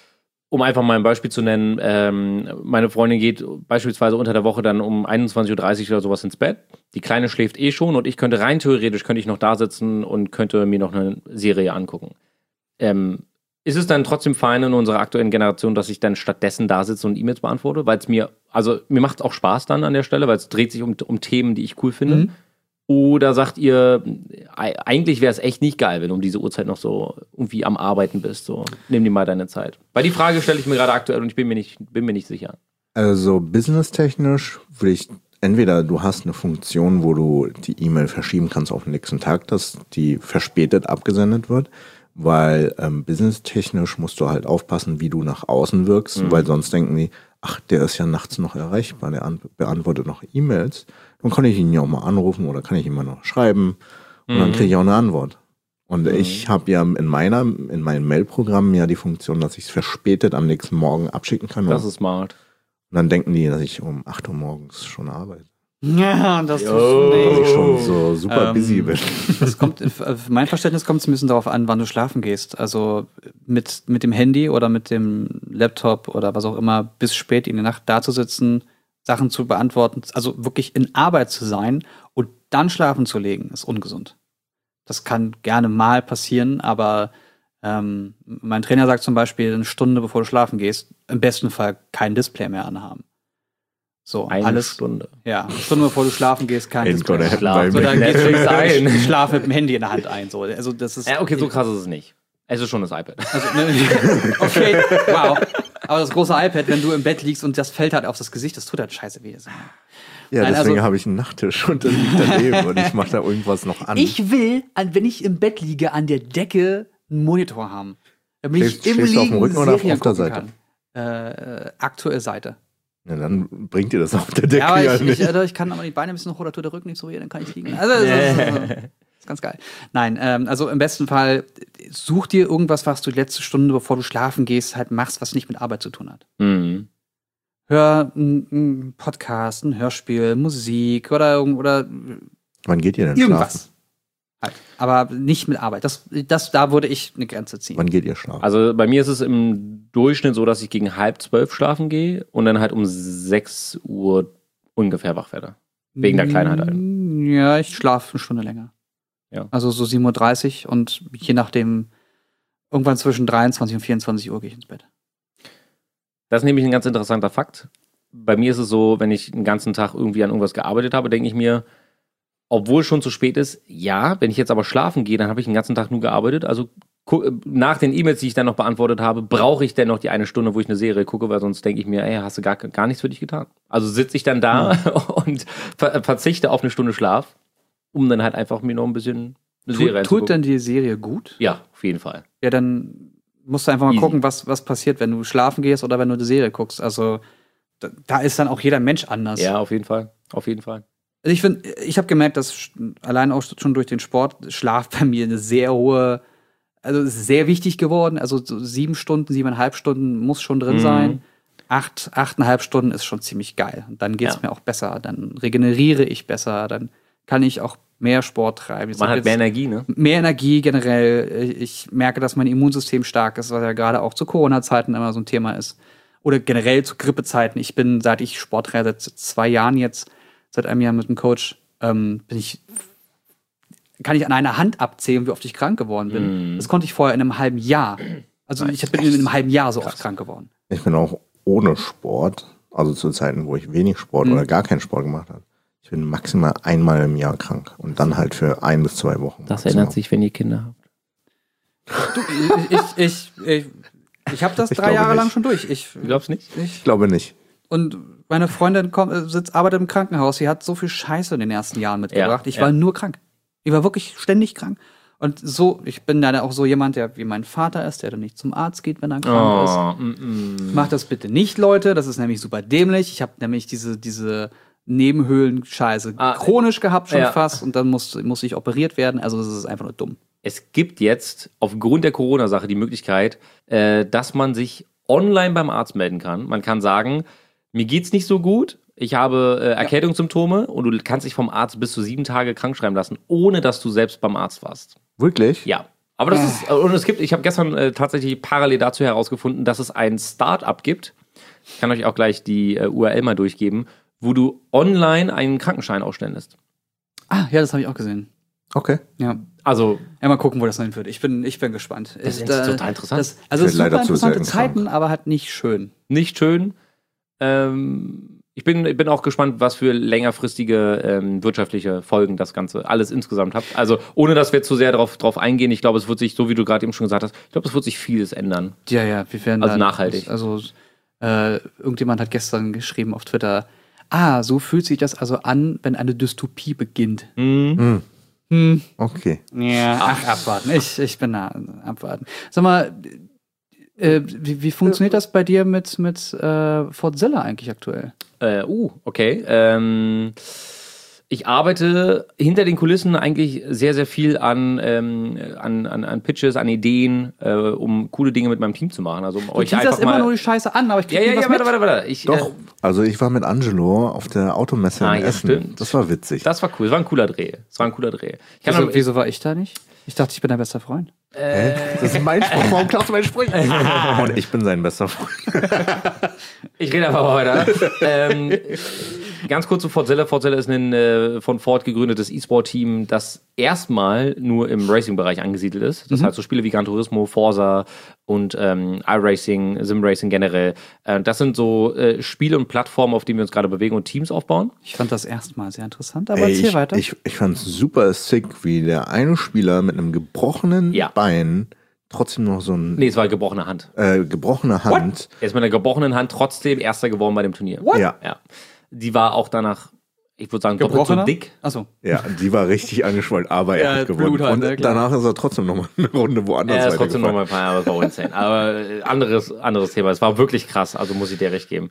um einfach mal ein Beispiel zu nennen, ähm, meine Freundin geht beispielsweise unter der Woche dann um einundzwanzig Uhr dreißig oder sowas ins Bett. Die Kleine schläft eh schon und ich könnte rein theoretisch, könnte ich noch da sitzen und könnte mir noch eine Serie angucken. Ähm, ist es dann trotzdem fein in unserer aktuellen Generation, dass ich dann stattdessen da sitze und E-Mails beantworte? Weil es mir, also mir macht es auch Spaß dann an der Stelle, weil es dreht sich um, um Themen, die ich cool finde. Mhm. Oder sagt ihr, eigentlich wäre es echt nicht geil, wenn du um diese Uhrzeit noch so irgendwie am Arbeiten bist. So, nimm dir mal deine Zeit. Weil die Frage stelle ich mir gerade aktuell und ich bin mir nicht, bin mir nicht sicher. Also businesstechnisch würde ich, entweder du hast eine Funktion, wo du die E-Mail verschieben kannst auf den nächsten Tag, dass die verspätet abgesendet wird. Weil ähm, businesstechnisch musst du halt aufpassen, wie du nach außen wirkst, mhm. weil sonst denken die, ach, der ist ja nachts noch erreichbar, der an- beantwortet noch E-Mails. Dann kann ich ihn ja auch mal anrufen oder kann ich ihm mal noch schreiben und mhm. dann kriege ich auch eine Antwort. Und mhm. ich habe ja in meiner, in meinem Mail-Programm ja die Funktion, dass ich es verspätet am nächsten Morgen abschicken kann. Das ist smart. Und dann denken die, dass ich um acht Uhr morgens schon arbeite. Ja, das ist dass ich schon so super ähm, busy bin. Das kommt, für mein Verständnis kommt es ein bisschen darauf an, wann du schlafen gehst. Also mit, mit dem Handy oder mit dem Laptop oder was auch immer bis spät in die Nacht da zu sitzen, Sachen zu beantworten, also wirklich in Arbeit zu sein und dann schlafen zu legen, ist ungesund. Das kann gerne mal passieren, aber ähm, mein Trainer sagt zum Beispiel, eine Stunde bevor du schlafen gehst, im besten Fall kein Display mehr anhaben. So, eine alles, Stunde. Ja, eine Stunde bevor du schlafen gehst, kein Display. Schlaf. So, dann gehst du ein. Ich schlafe mit dem Handy in der Hand ein. So. Also, das ist ja, okay, so krass ist es nicht. Es ist schon das iPad. Also, ne, okay, wow. Aber das große iPad, wenn du im Bett liegst und das fällt halt auf das Gesicht, das tut halt scheiße weh. Ja, Nein, deswegen also, habe ich einen Nachttisch und das liegt daneben und ich mache da irgendwas noch an. Ich will, wenn ich im Bett liege, an der Decke einen Monitor haben. Damit Schläfst, ich im schläfst du auf dem Rücken oder auf Serien der Seite? Äh, aktuelle Seite. Ja, dann bringt dir das auf der Decke ja, aber ja ich, nicht. Ich, ich kann aber die Beine ein bisschen hoch, oder tut der Rücken nicht so weh, dann kann ich liegen. Also, das ist, das ist, das ist ganz geil. Nein, ähm, also im besten Fall such dir irgendwas, was du die letzte Stunde, bevor du schlafen gehst, halt machst, was nicht mit Arbeit zu tun hat. Mhm. Hör einen Podcast, ein Hörspiel, Musik oder, oder wann geht ihr denn irgendwas. schlafen? Halt. Aber nicht mit Arbeit. Das, das, da würde ich eine Grenze ziehen. Wann geht ihr schlafen? Also bei mir ist es im Durchschnitt so, dass ich gegen halb zwölf schlafen gehe und dann halt um sechs Uhr ungefähr wach werde. Wegen der Kleinheit halt. Ja, ich schlafe eine Stunde länger. Ja. Also so sieben Uhr dreißig und je nachdem, irgendwann zwischen dreiundzwanzig und vierundzwanzig Uhr gehe ich ins Bett. Das ist nämlich ein ganz interessanter Fakt. Bei mir ist es so, wenn ich den ganzen Tag irgendwie an irgendwas gearbeitet habe, denke ich mir, obwohl es schon zu spät ist, ja, wenn ich jetzt aber schlafen gehe, dann habe ich den ganzen Tag nur gearbeitet. Also nach den E-Mails, die ich dann noch beantwortet habe, brauche ich dann noch die eine Stunde, wo ich eine Serie gucke, weil sonst denke ich mir, ey, hast du gar, gar nichts für dich getan. Also sitze ich dann da mhm. und ver- verzichte auf eine Stunde Schlaf, um dann halt einfach mir noch ein bisschen eine Tut, Serie tut denn die Serie gut? Ja, auf jeden Fall. Ja, dann musst du einfach mal Easy. gucken, was, was passiert, wenn du schlafen gehst oder wenn du die Serie guckst. Also da, da ist dann auch jeder Mensch anders. Ja, auf jeden Fall. Auf jeden Fall. Also ich finde, ich habe gemerkt, dass allein auch schon durch den Sport Schlaf bei mir eine sehr hohe, also ist sehr wichtig geworden. Also so sieben Stunden, siebeneinhalb Stunden muss schon drin Mhm. sein. Acht, achteinhalb Stunden ist schon ziemlich geil. Und dann geht's Ja. mir auch besser. Dann regeneriere ich besser. Dann kann ich auch mehr Sport treiben. Ich Man sag hat jetzt mehr Energie, ne? Mehr Energie generell. Ich merke, dass mein Immunsystem stark ist, was ja gerade auch zu Corona-Zeiten immer so ein Thema ist. Oder generell zu Grippezeiten. Ich bin, seit ich Sport treibe, seit zwei Jahren jetzt, seit einem Jahr mit dem Coach, ähm, bin ich, kann ich an einer Hand abzählen, wie oft ich krank geworden bin. Mm. Das konnte ich vorher in einem halben Jahr. Also ich bin in einem halben Jahr so Krass. oft krank geworden. Ich bin auch ohne Sport, also zu Zeiten, wo ich wenig Sport mm. oder gar keinen Sport gemacht habe. Ich bin maximal einmal im Jahr krank und dann halt für ein bis zwei Wochen. Das maximal. ändert sich, wenn ihr Kinder habt. Du, ich ich, ich, ich habe das Ich drei Jahre nicht. lang schon durch. Ich, Du glaubst nicht? Ich, Ich glaube nicht. Und meine Freundin kommt, sitzt, arbeitet im Krankenhaus. Sie hat so viel Scheiße in den ersten Jahren mitgebracht. Ja, ich ja. war nur krank. Ich war wirklich ständig krank. Und so, ich bin dann auch so jemand, der wie mein Vater ist, der dann nicht zum Arzt geht, wenn er krank Oh, mm, ist. mm. Macht das bitte nicht, Leute. Das ist nämlich super dämlich. Ich habe nämlich diese, diese Nebenhöhlen-Scheiße Ah, chronisch gehabt schon ja. fast. Und dann muss, muss ich operiert werden. Also das ist einfach nur dumm. Es gibt jetzt aufgrund der Corona-Sache die Möglichkeit, äh, dass man sich online beim Arzt melden kann. Man kann sagen, mir geht's nicht so gut, ich habe äh, Erkältungssymptome und du kannst dich vom Arzt bis zu sieben Tage krankschreiben lassen, ohne dass du selbst beim Arzt warst. Wirklich? Ja. Aber das ist, und es gibt, ich habe gestern äh, tatsächlich parallel dazu herausgefunden, dass es ein Start-up gibt. Ich kann euch auch gleich die äh, U R L mal durchgeben, wo du online einen Krankenschein ausstellen lässt. Ah, ja, das habe ich auch gesehen. Okay. Ja. Also, Ja, mal gucken, wo das noch hinführt. Ich bin, ich bin gespannt. Das ist äh, total interessant. Das, also Ich es werd sind leider super zu interessante selten Zeiten, aber halt nicht schön. nicht schön. Ähm, ich bin, ich bin auch gespannt, was für längerfristige ähm, wirtschaftliche Folgen das Ganze alles insgesamt hat. Also, ohne dass wir zu sehr darauf drauf eingehen, ich glaube, es wird sich, so wie du gerade eben schon gesagt hast, ich glaube, es wird sich vieles ändern. Ja, ja, wir werden Also dann- nachhaltig. Also äh, irgendjemand hat gestern geschrieben auf Twitter, ah, so fühlt sich das also an, wenn eine Dystopie beginnt. Mhm. Hm. Okay. Ja, ach, abwarten. Ich, ich bin da, abwarten. Sag mal, äh, wie, wie funktioniert das bei dir mit, mit äh, Fortzilla eigentlich aktuell? Äh, uh, okay. Ähm, ich arbeite hinter den Kulissen eigentlich sehr, sehr viel an, ähm, an, an, an Pitches, an Ideen, äh, um coole Dinge mit meinem Team zu machen. Also um Du euch teaserst einfach immer mal. nur die Scheiße an, aber ich krieg ja, ja, nie was ja, warte, mit. warte, warte. Ich, Doch, Äh, also ich war mit Angelo auf der Automesse Ah, in ja, Essen. stimmt. Das war witzig. das war cool. Es war ein cooler Dreh. Es war ein cooler Dreh. Ich kann Wieso, noch, wieso war ich da nicht? Ich dachte, ich bin dein bester Freund. Hä? Das ist mein Spruch. Warum klaust du meinen Spruch? Und ich bin sein bester Freund. Ich rede einfach mal weiter. ähm, ganz kurz zu Fortzilla. Fortzilla ist ein äh, von Ford gegründetes E-Sport-Team, das erstmal nur im Racing-Bereich angesiedelt ist. Das heißt, so Spiele wie Gran Turismo, Forza und ähm, iRacing, Sim-Racing generell. Äh, das sind so äh, Spiele und Plattformen, auf denen wir uns gerade bewegen und Teams aufbauen. Ich fand das erstmal sehr interessant, aber Ey, erzähl ich, weiter. ich, ich fand es super sick, wie der eine Spieler mit einem gebrochenen Ja. Bein trotzdem noch so ein Nee, es war eine gebrochene Hand. äh, gebrochene Hand. Er ist mit einer gebrochenen Hand trotzdem Erster geworden bei dem Turnier. Ja, Ja. Die war auch danach, ich würde sagen, doppelt so Gebrochener? dick. Achso. ja, die war richtig angeschwollen, aber er Ja, hat gewonnen. Blut halt, Und ne, klar. danach ist er trotzdem noch mal eine Runde woanders Er ist trotzdem noch weitergefahren. mal ein paar Jahre bei uns hin. Aber äh, anderes, anderes Thema. Es war wirklich krass, also muss ich dir recht geben.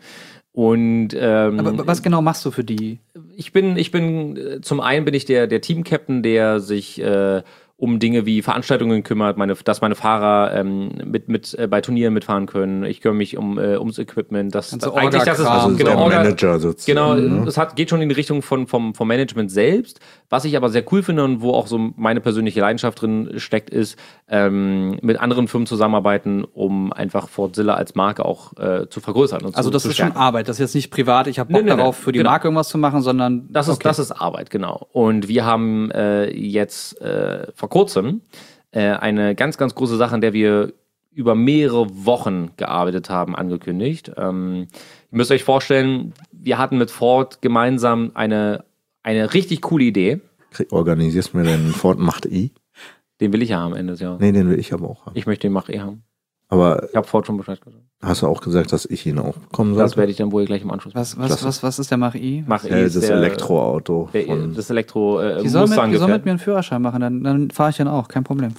Und ähm, Aber was genau machst du für die? ich bin, ich bin, äh, zum einen bin ich der, der Team-Captain, der sich äh, um Dinge wie Veranstaltungen kümmert, meine, dass meine Fahrer ähm, mit, mit äh, bei Turnieren mitfahren können. Ich kümmere mich um äh, ums Equipment. Das, Ganze eigentlich das ist Orga-Kram. Also genau, der Orga- Manager sozusagen. Genau, ne? es hat, geht schon in die Richtung von, vom, vom Management selbst. Was ich aber sehr cool finde und wo auch so meine persönliche Leidenschaft drin steckt, ist, ähm, mit anderen Firmen zusammenarbeiten, um einfach Fortzilla als Marke auch äh, zu vergrößern. Und Also zu, das zu ist schon stärken. Arbeit. Das ist jetzt nicht privat, ich habe Bock Nee, nee, nee. darauf, für die Genau. Marke irgendwas zu machen, sondern Das ist, okay. das ist Arbeit, genau. Und wir haben äh, jetzt äh, vor kurzem äh, eine ganz, ganz große Sache, an der wir über mehrere Wochen gearbeitet haben, angekündigt. Ähm, ihr müsst euch vorstellen, wir hatten mit Ford gemeinsam eine, eine richtig coole Idee. Krieg- Organisierst mir den Ford Macht E? Den will ich ja haben am Ende des Jahres. Nee, den will ich aber auch haben. Ich möchte den Mach eh haben. Aber Ich habe Ford schon Bescheid gesagt. hast du auch gesagt, dass ich ihn auch bekommen Das sollte? werde ich dann wohl gleich im Anschluss machen. Was, was, Klasse. was, was ist der Mach-I? Mach eh Äh, ist das der- Elektroauto. Der, von, das Elektro äh, Die sollen, mit, die sollen mit Mustang-Gefährt. mir einen Führerschein machen, dann, dann fahre ich den auch, kein Problem.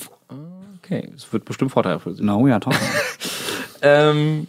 Okay, es wird bestimmt Vorteil für Sie. No, ja, toll. Ähm,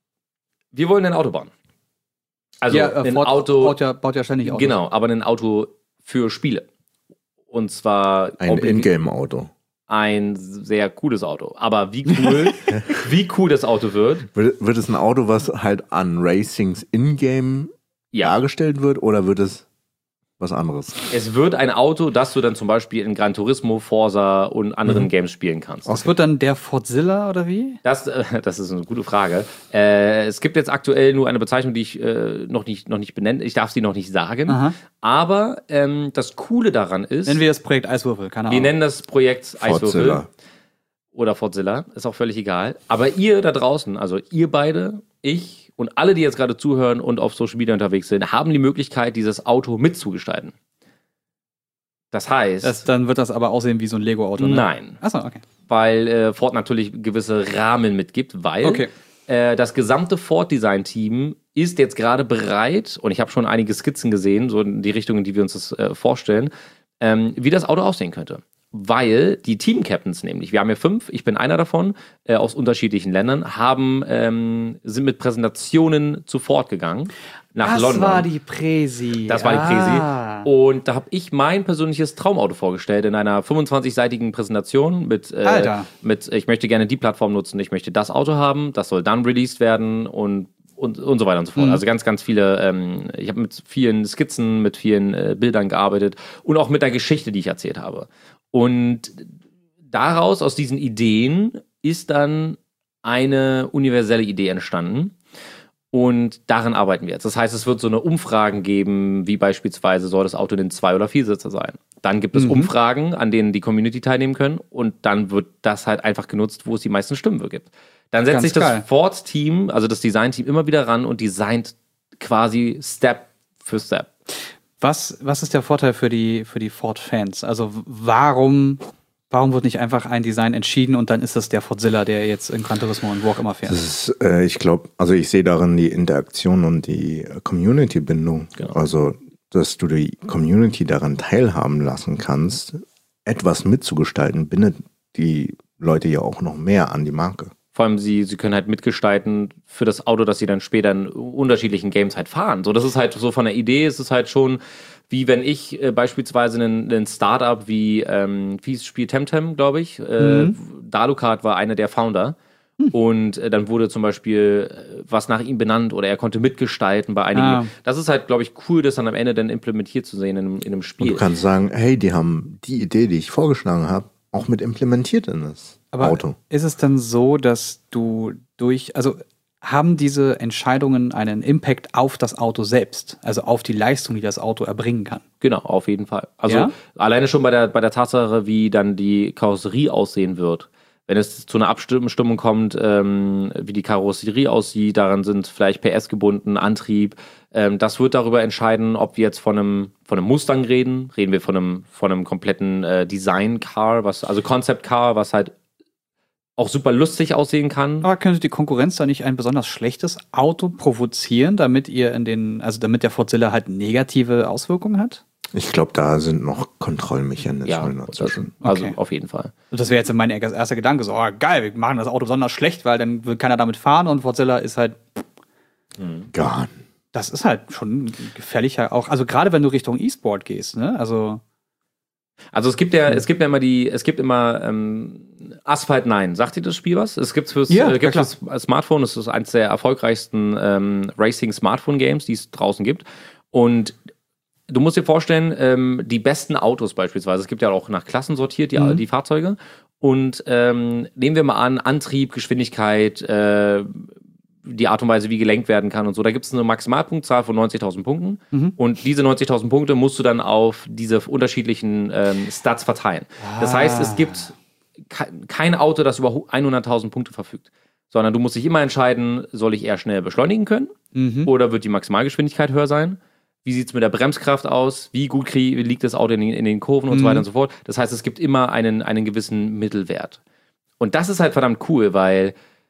wir wollen ein Auto bauen. Also ja, äh, ein Ford Auto, baut ja, baut ja ständig Autos. genau, aber ein Auto für Spiele. Und zwar ein obli- Ingame-Auto. ein sehr cooles Auto. Aber wie cool, wie cool das Auto wird, Wird, wird es ein Auto, was halt an Racings Ingame ja. dargestellt wird, oder wird es was anderes? Es wird ein Auto, das du dann zum Beispiel in Gran Turismo, Forza und anderen Mhm. Games spielen kannst. Das wird dann der Fordzilla oder wie? Das, äh, das ist eine gute Frage. Äh, es gibt jetzt aktuell nur eine Bezeichnung, die ich äh, noch nicht, noch nicht benenne. Ich darf sie noch nicht sagen. Aha. Aber ähm, das Coole daran ist, Nennen wir das Projekt Eiswürfel, keine wir Ahnung. nennen das Projekt Eiswürfel Fordzilla. oder Fortzilla, ist auch völlig egal. Aber ihr da draußen, also ihr beide, ich und alle, die jetzt gerade zuhören und auf Social Media unterwegs sind, haben die Möglichkeit, dieses Auto mitzugestalten. Das heißt, Das, dann wird das aber aussehen wie so ein Lego-Auto, ne? nein, Achso, okay. weil äh, Ford natürlich gewisse Rahmen mitgibt, weil Okay. äh, das gesamte Ford-Design-Team ist jetzt gerade bereit, und ich habe schon einige Skizzen gesehen, so in die Richtung, in die wir uns das äh, vorstellen, ähm, wie das Auto aussehen könnte. Weil die Team-Captains nämlich, wir haben ja fünf, ich bin einer davon, äh, aus unterschiedlichen Ländern, haben, ähm, sind mit Präsentationen zu Ford gegangen, nach das London. war die Präsi. Das war die Ah. Präsi. Und da habe ich mein persönliches Traumauto vorgestellt in einer fünfundzwanzig-seitigen Präsentation mit, äh, Alter. mit, ich möchte gerne die Plattform nutzen, ich möchte das Auto haben, das soll dann released werden und, und, und so weiter und so fort. Mhm. Also ganz, ganz viele, ähm, ich habe mit vielen Skizzen, mit vielen äh, Bildern gearbeitet und auch mit der Geschichte, die ich erzählt habe. Und daraus, aus diesen Ideen, ist dann eine universelle Idee entstanden. Und daran arbeiten wir jetzt. Das heißt, es wird so eine Umfragen geben, wie beispielsweise soll das Auto denn Zwei- oder Viersitzer sein. Dann gibt es mhm. Umfragen, an denen die Community teilnehmen können. Und dann wird das halt einfach genutzt, wo es die meisten Stimmen für gibt. Dann setzt Ganz sich das geil. Ford-Team, also das Design-Team, immer wieder ran und designt quasi Step für Step. Was, was ist der Vorteil für die, für die Ford-Fans? Also warum... Warum wird nicht einfach ein Design entschieden und dann ist das der Fordzilla, der jetzt in Gran Turismo und wo auch immer fährt? Das ist, äh, ich glaube, also ich sehe darin die Interaktion und die Community-Bindung. Genau. Also, dass du die Community daran teilhaben lassen kannst, etwas mitzugestalten, bindet die Leute ja auch noch mehr an die Marke. Vor allem, sie, sie können halt mitgestalten für das Auto, das sie dann später in unterschiedlichen Games halt fahren. So, das ist halt so von der Idee, ist es halt schon wie wenn ich äh, beispielsweise einen, einen Startup wie, ähm, wie das Spiel Temtem, glaube ich, äh, mhm. Dalukat war einer der Founder. Hm. Und äh, dann wurde zum Beispiel äh, was nach ihm benannt oder er konnte mitgestalten bei einigen. Ah. Das ist halt, glaube ich, cool, das dann am Ende dann implementiert zu sehen in einem, in einem Spiel. Und du kannst sagen, hey, die haben die Idee, die ich vorgeschlagen habe, auch mit implementiert in das Aber Auto. Ist es dann so, dass du durch, also haben diese Entscheidungen einen Impact auf das Auto selbst, also auf die Leistung, die das Auto erbringen kann? Genau, auf jeden Fall. Also ja? alleine schon bei der, bei der Tatsache, wie dann die Karosserie aussehen wird. Wenn es zu einer Abstimmung kommt, ähm, wie die Karosserie aussieht, daran sind vielleicht P S gebunden, Antrieb. Ähm, das wird darüber entscheiden, ob wir jetzt von einem, von einem Mustang reden. Reden wir von einem, von einem kompletten äh, Design-Car, was, also Concept-Car, was halt auch super lustig aussehen kann. Aber könnte die Konkurrenz da nicht ein besonders schlechtes Auto provozieren, damit ihr in den, also damit der Fordzilla halt negative Auswirkungen hat? Ich glaube, da sind noch Kontrollmechanismen ja, dazwischen. Also okay. auf jeden Fall. Und das wäre jetzt mein erster Gedanke, so, oh, geil, wir machen das Auto besonders schlecht, weil dann will keiner damit fahren und Fordzilla ist halt mhm. gone. Das ist halt schon gefährlicher auch, also gerade wenn du Richtung E-Sport gehst, ne, also Also es gibt ja, es gibt ja immer die, es gibt immer ähm, Asphalt neun. Sagt dir das Spiel was? Es gibt fürs, ja, äh, gibt's fürs Smartphone, es ist eines der erfolgreichsten ähm, Racing-Smartphone-Games, die es draußen gibt. Und du musst dir vorstellen, ähm, die besten Autos beispielsweise, es gibt ja auch nach Klassen sortiert, die, mhm. die Fahrzeuge. Und ähm, nehmen wir mal an, Antrieb, Geschwindigkeit, äh, die Art und Weise, wie gelenkt werden kann und so. Da gibt es eine Maximalpunktzahl von neunzigtausend Punkten. Mhm. Und diese neunzigtausend Punkte musst du dann auf diese unterschiedlichen ähm, Stats verteilen. Ah. Das heißt, es gibt ke- kein Auto, das über hunderttausend Punkte verfügt. Sondern du musst dich immer entscheiden, soll ich eher schnell beschleunigen können? Mhm. Oder wird die Maximalgeschwindigkeit höher sein? Wie sieht es mit der Bremskraft aus? Wie gut krieg, liegt das Auto in den, in den Kurven und mhm. so weiter und so fort? Das heißt, es gibt immer einen, einen gewissen Mittelwert. Und das ist halt verdammt cool, weil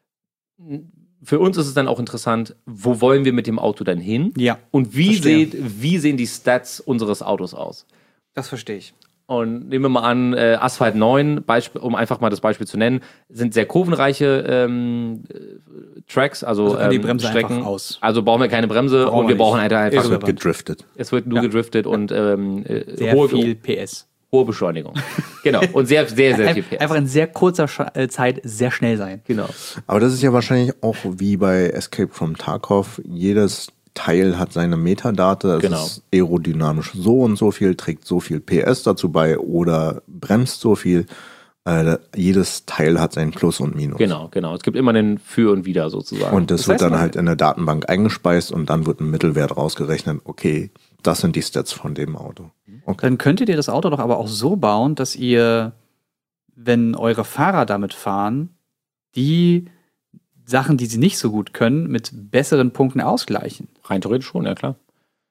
für uns ist es dann auch interessant, wo wollen wir mit dem Auto denn hin? Ja. Und wie, seht, wie sehen die Stats unseres Autos aus? Das verstehe ich. Und nehmen wir mal an, äh, Asphalt neun, Beispiel, um einfach mal das Beispiel zu nennen, sind sehr kurvenreiche ähm, Tracks, also, also die ähm, Bremse Strecken. Einfach aus. Also brauchen wir keine Bremse brauchen und wir wir brauchen halt einfach. Es wird gedriftet. Es wird nur ja. gedriftet und ähm, sehr hohe, viel P S. Hohe Beschleunigung. Genau. Und sehr, sehr, sehr viel P S. Einfach in sehr kurzer Zeit sehr schnell sein. Genau. Aber das ist ja wahrscheinlich auch wie bei Escape from Tarkov. Jedes Teil hat seine Metadata. Es genau. ist aerodynamisch so und so viel, trägt so viel P S dazu bei oder bremst so viel. Äh, jedes Teil hat sein Plus und Minus. Genau, genau. Es gibt immer einen Für und Wider sozusagen. Und das, das wird dann halt in der Datenbank eingespeist und dann wird ein Mittelwert rausgerechnet. Okay, das sind die Stats von dem Auto. Okay. Dann könntet ihr das Auto doch aber auch so bauen, dass ihr, wenn eure Fahrer damit fahren, die Sachen, die sie nicht so gut können, mit besseren Punkten ausgleichen. Rein theoretisch schon, ja klar.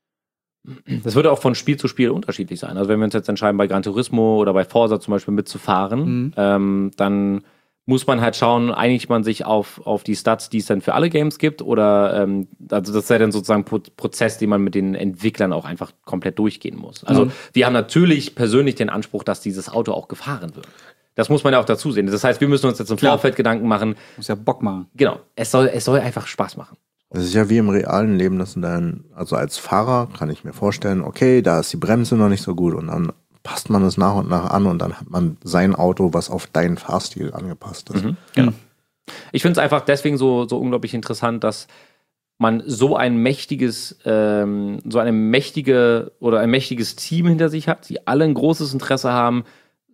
Das würde auch von Spiel zu Spiel unterschiedlich sein. Also wenn wir uns jetzt entscheiden, bei Gran Turismo oder bei Forza zum Beispiel mitzufahren, mhm. ähm, dann muss man halt schauen, einigt man sich auf, auf die Stats, die es dann für alle Games gibt, oder ähm, also das ist ja dann sozusagen ein Prozess, den man mit den Entwicklern auch einfach komplett durchgehen muss. Also mhm. wir haben natürlich persönlich den Anspruch, dass dieses Auto auch gefahren wird. Das muss man ja auch dazu sehen. Das heißt, wir müssen uns jetzt im Klar. Vorfeld Gedanken machen. Muss ja Bock machen. Genau. Es soll, es soll einfach Spaß machen. Das ist ja wie im realen Leben, dass dann, also als Fahrer kann ich mir vorstellen, okay, da ist die Bremse noch nicht so gut und dann passt man es nach und nach an und dann hat man sein Auto, was auf deinen Fahrstil angepasst ist. Mhm, genau. Ich finde es einfach deswegen so, so unglaublich interessant, dass man so ein mächtiges, ähm, so eine mächtige oder ein mächtiges Team hinter sich hat, die alle ein großes Interesse haben,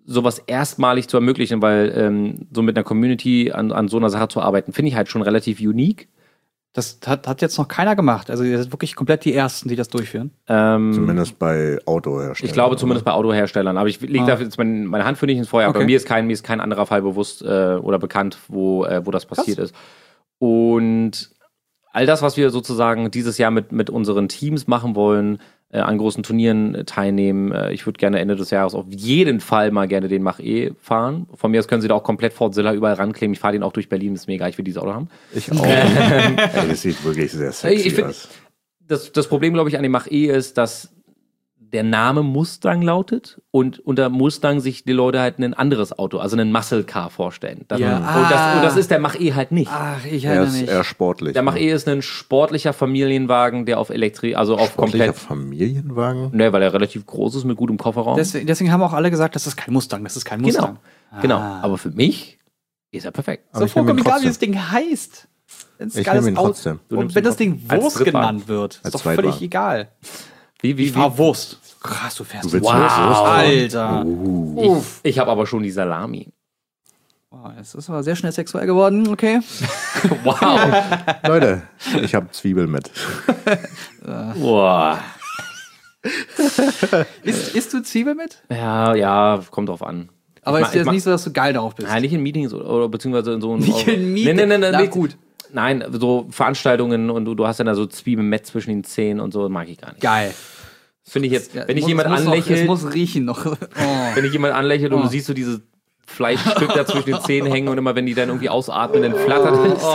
sowas erstmalig zu ermöglichen, weil ähm, so mit einer Community an, an so einer Sache zu arbeiten, finde ich halt schon relativ unique. Das hat, hat jetzt noch keiner gemacht. Also ihr seid wirklich komplett die Ersten, die das durchführen. Ähm, Zumindest bei Autoherstellern. Ich glaube zumindest bei Autoherstellern. Aber ich lege Ah. da jetzt meine, meine Hand für nicht ins Feuer. Okay. Aber mir ist kein, mir ist kein anderer Fall bewusst äh, oder bekannt, wo, äh, wo das passiert ist. Und all das, was wir sozusagen dieses Jahr mit, mit unseren Teams machen wollen, äh, an großen Turnieren äh, teilnehmen. Äh, ich würde gerne Ende des Jahres auf jeden Fall mal gerne den Mach-E fahren. Von mir aus können sie da auch komplett Fordzilla überall rankleben. Ich fahre den auch durch Berlin, ist mega. Ich will dieses Auto haben. Ich auch. Ey, das sieht wirklich sehr sexy Ich find- aus. Das, das Problem, glaube ich, an dem Mach-E ist, dass der Name Mustang lautet und unter Mustang sich die Leute halt ein anderes Auto, also einen Muscle Car vorstellen. Das, Ja. und, das, Ah. und das ist der Mach-E halt nicht. Ach, ich Er erinnere ist mich. eher sportlich. Der Mach-E ist ein sportlicher Familienwagen, der auf Elektrik, also auf Sportlicher komplett, Familienwagen? ne, weil er relativ groß ist mit gutem Kofferraum. Deswegen, deswegen haben auch alle gesagt, das ist kein Mustang, das ist kein genau, Mustang. genau. Ah. Aber für mich ist er perfekt. Aber So ich nehm ihn vollkommen egal, wie trotzdem. das Ding heißt. Wenn's Ich geiles nehme ihn Auto- trotzdem. Du Und nimmst wenn ihn das Ding als Wurst Drittwagen. genannt wird, ist Als doch völlig Zweitwagen. egal. Wie, wie, Ich wie? fahr Wurst. Krass, du fährst Du willst Wurst. Wurst? Alter. Uh. Ich, ich habe aber schon die Salami. Wow, es ist aber sehr schnell sexuell geworden, okay. Wow. Leute, ich habe Zwiebel mit. Boah. Isst, isst du Zwiebel mit? Ja, ja, kommt drauf an. Aber Ich ist ma- ich jetzt ma- nicht so, dass du geil darauf bist. Ja, nicht in Meetings oder, oder beziehungsweise in so einem. Nicht in Meetings? Nee, nee, nee, nee, Na nee. gut. Nein, so Veranstaltungen und du, du hast dann da so Zwiebeln mit zwischen den Zähnen und so, mag ich gar nicht. Geil. Finde ich jetzt, Ja, wenn ich muss- jemand es muss noch, anlächelt, es muss riechen noch. Oh. wenn ich jemand anlächelt und Oh. du siehst so dieses Fleischstück da zwischen den Zähnen hängen und immer wenn die dann irgendwie ausatmen, dann flattert es.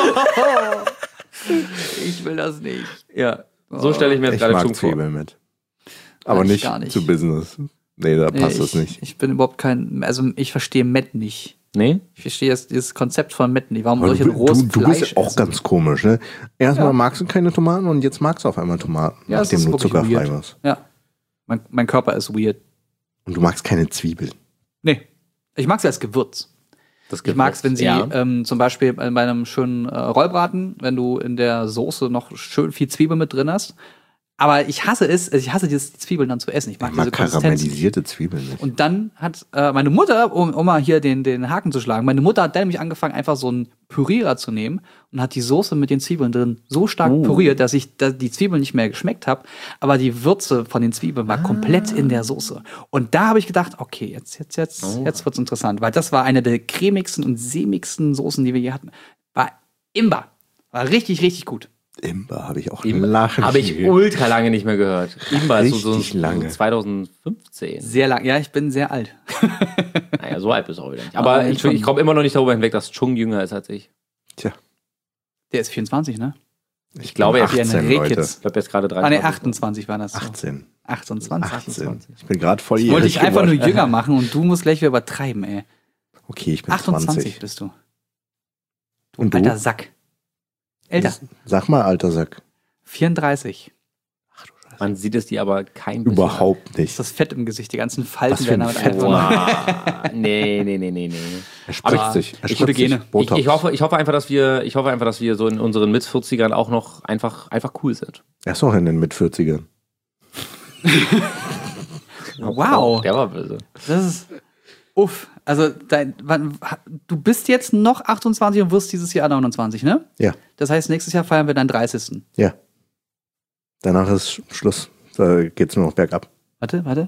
Ich will das nicht. Ja, so stelle ich mir jetzt Ich gerade mag Chung vor. Zwiebel mit. Aber ich nicht, gar nicht. zu Business. Nee, da passt Nee, das ich, nicht. Ich bin überhaupt kein, also ich verstehe Met nicht. Nee? Ich verstehe das, dieses Konzept von Met nicht. Warum Aber soll ich du, ein rohes du, du Fleisch bist auch essen? ganz komisch, ne? Erstmal Ja. magst du keine Tomaten und jetzt magst du auf einmal Tomaten, Ja, das nachdem ist du wirklich zuckerfrei weird. warst. Ja. Mein, mein Körper ist weird. Und du magst keine Zwiebeln. Nee. Ich mag sie als Gewürz. Das Ich mag es, wenn sie Ja. ähm, zum Beispiel bei bei einem schönen äh, Rollbraten, wenn du in der Soße noch schön viel Zwiebel mit drin hast. Aber ich hasse es, also ich hasse dieses Zwiebeln dann zu essen. Ich mag Ich mag diese Konsistenz. karamellisierte Zwiebeln nicht. Und dann hat äh, meine Mutter, um, um mal hier den, den Haken zu schlagen, meine Mutter hat dann nämlich angefangen, einfach so einen Pürierer zu nehmen und hat die Soße mit den Zwiebeln drin so stark Oh. püriert, dass ich da die Zwiebeln nicht mehr geschmeckt habe, aber die Würze von den Zwiebeln war komplett in der Soße. Und da habe ich gedacht, okay, jetzt, jetzt, jetzt, Oh. jetzt wird's interessant, weil das war eine der cremigsten und sämigsten Soßen, die wir je hatten. War imbar. War richtig, richtig gut. Imber habe ich auch Imber lange habe ich nicht ultra lange nicht mehr gehört. Imba ist so, so, Richtig so lange. zwanzig fünfzehn. Sehr lang. Ja, ich bin sehr alt. Naja, so alt bist du auch wieder nicht. Aber Aber ich, schon. ich komme immer noch nicht darüber hinweg, dass Chung jünger ist als ich. Tja, Der ist vierundzwanzig, ne? ich glaube, er bin ist wie ein achtzehn, Leute. Rehkitz. Ich glaube, jetzt gerade Ah, dreiundzwanzig. ne, achtundzwanzig war das. So. achtzehn. achtundzwanzig. achtzehn. Ich bin gerade voll Ich wollte dich einfach nur jünger machen und du musst gleich wieder übertreiben, ey. Okay, ich bin achtundzwanzig zwanzig. bist du. Und du? Alter Sack. Älter. Sag mal, alter Sack. vierunddreißig. Man sieht es dir aber kein bisschen Überhaupt Ist nicht. das Fett im Gesicht, die ganzen Falten Was für ein werden damit Fett, einfach. Wow. Nee, nee, nee, nee, nee. Er spritzt Aber sich. Er ich- spritzt gute sich. Gene. Ich, Botox. ich, hoffe, ich, hoffe einfach, dass wir, ich hoffe einfach, dass wir so in unseren Mit-vierzigern auch noch einfach, einfach cool sind. Er ist noch in den Mit-vierzigern. Wow. Der war böse. Das ist. Uff. Also, dein, wann, du bist jetzt noch achtundzwanzig und wirst dieses Jahr neunundzwanzig, ne? Ja, Das heißt, nächstes Jahr feiern wir deinen dreißigsten. ja. Danach ist Schluss. Da geht's nur noch bergab. Warte, warte.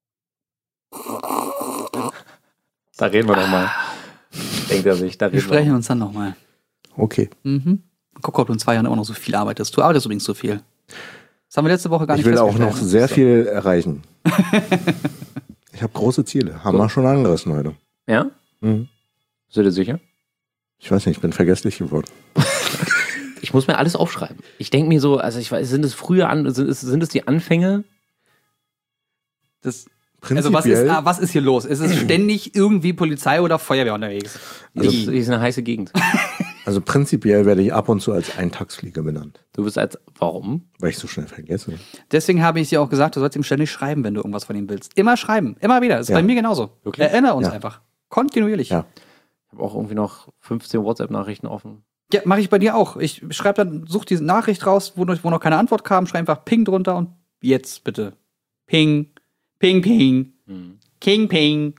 Da reden wir nochmal. Denkt er sich, da Wir reden wir. sprechen uns dann nochmal. Okay. Mhm. Guck, ob du in zwei Jahren immer noch so viel arbeitest. Du arbeitest übrigens so viel. Das haben wir letzte Woche gar Ich nicht will auch noch festgestellt. sehr viel erreichen. Ich habe große Ziele. Haben wir schon angerissen heute. Ja? Mhm. Bist du dir sicher? Ich weiß nicht, ich bin vergesslich geworden. Ich muss mir alles aufschreiben. Ich denke mir so, also ich weiß, sind es frühe an, sind es, sind es die Anfänge? Das, Prinzipiell, also was ist, ah, was ist hier los? Ist es ständig irgendwie Polizei oder Feuerwehr unterwegs? Das ist, das ist eine heiße Gegend. also prinzipiell werde ich ab und zu als Eintagsflieger benannt, Du bist als, warum? weil ich so schnell vergesse. Deswegen habe ich dir auch gesagt, du sollst ihm ständig schreiben, wenn du irgendwas von ihm willst. Immer schreiben, immer wieder. Das ist Ja. bei mir genauso. Wirklich? Erinnere uns Ja. einfach. Kontinuierlich. Ja. Ich habe auch irgendwie noch fünfzehn WhatsApp-Nachrichten offen. Ja, mache ich bei dir auch. Ich schreibe dann, such diese Nachricht raus, wo noch, wo noch keine Antwort kam, schreibe einfach Ping drunter und jetzt bitte. Ping, Ping, Ping, Hm. King, Ping.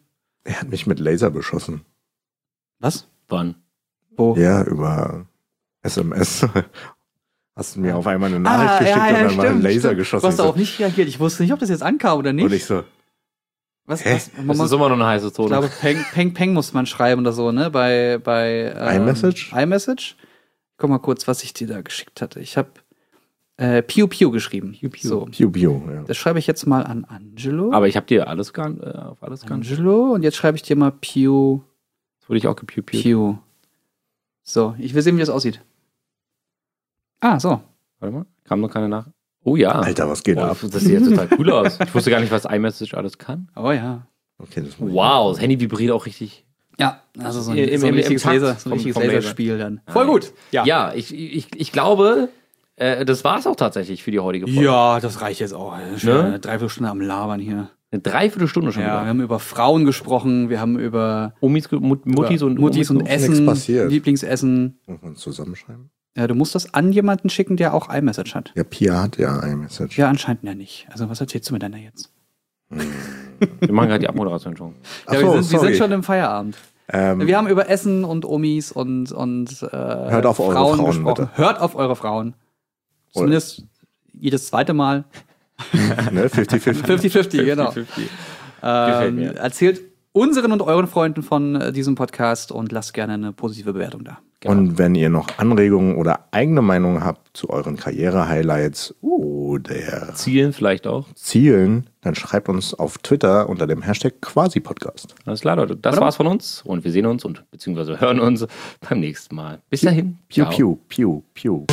Er hat mich mit Laser beschossen. Was? Wann? Wo? Ja, über S M S. Hast du mir auf einmal eine Nachricht Ah, geschickt ja, ja, und dann war ein stimmt, Laser stimmt. geschossen. Du hast Ich so, darauf nicht reagiert. Ich wusste nicht, ob das jetzt ankam oder nicht. und ich so, was, Hä? was, man Das muss, ist immer noch eine heiße ich Zone. glaube, Peng, Peng, Peng muss man schreiben oder so, ne? Bei, bei ähm, iMessage? iMessage. Guck mal kurz, was ich dir da geschickt hatte. Ich habe äh, Piu Piu geschrieben. Piu Piu. So, Piu Piu. Ja. das schreibe ich jetzt mal an Angelo. Aber ich habe dir alles geahnt, äh, auf alles geahnt. Angelo. Und jetzt schreibe ich dir mal Piu Das wurde ich auch gepiu-piu. Piu. So, ich will sehen, wie das aussieht. Ah, so. Warte mal, kam noch keine Nachricht? Oh ja. Alter, was geht Boah, ab? das sieht ja total cool aus. Ich wusste gar nicht, was iMessage alles kann. Oh ja. Okay, das muss ich Wow, das Handy vibriert auch richtig. Ja, also so ein, Im- so ein im- im richtiges, Takt Laser, so ein vom- richtiges vom Laser. Laserspiel dann. Voll gut. Ja. Ja, ich, ich, ich glaube, äh, das war es auch tatsächlich für die heutige Folge. Ja, das reicht jetzt auch. Schon Ne? eine Dreiviertelstunde am Labern hier. Eine Dreiviertelstunde schon Ja, wir wieder. haben über Frauen gesprochen, wir haben über, Omis, ge- Mut, Muttis über und Muttis und Omis. nichts Essen, passiert. Lieblingsessen. Muss man zusammenschreiben? Ja, du musst das an jemanden schicken, der auch iMessage hat. Ja, Pia hat ja iMessage. Ja, anscheinend ja nicht. Also was erzählst du miteinander jetzt? Wir machen gerade die Abmoderation schon. Ach Ja, so, wir, sind, wir sorry. sind schon im Feierabend. Ähm, Wir haben über Essen und Omis und, und äh, Hört auf eure Frauen, gesprochen. bitte. Hört auf eure Frauen. Zumindest jedes zweite Mal. ne, fifty fifty. fünfzig fünfzig, genau. Gefällt Ähm, mir. erzählt unseren und euren Freunden von äh, diesem Podcast und lasst gerne eine positive Bewertung da. Und wenn ihr noch Anregungen oder eigene Meinungen habt zu euren Karriere-Highlights oder Zielen vielleicht auch. Zielen, dann schreibt uns auf Twitter unter dem Hashtag Quasi-Podcast. Alles klar, Leute. Das Warte mal. war's von uns und wir sehen uns und beziehungsweise hören uns beim nächsten Mal. Bis dahin. Piu, Ciao. piu, piu, piu.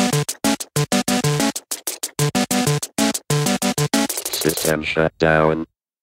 System shut down.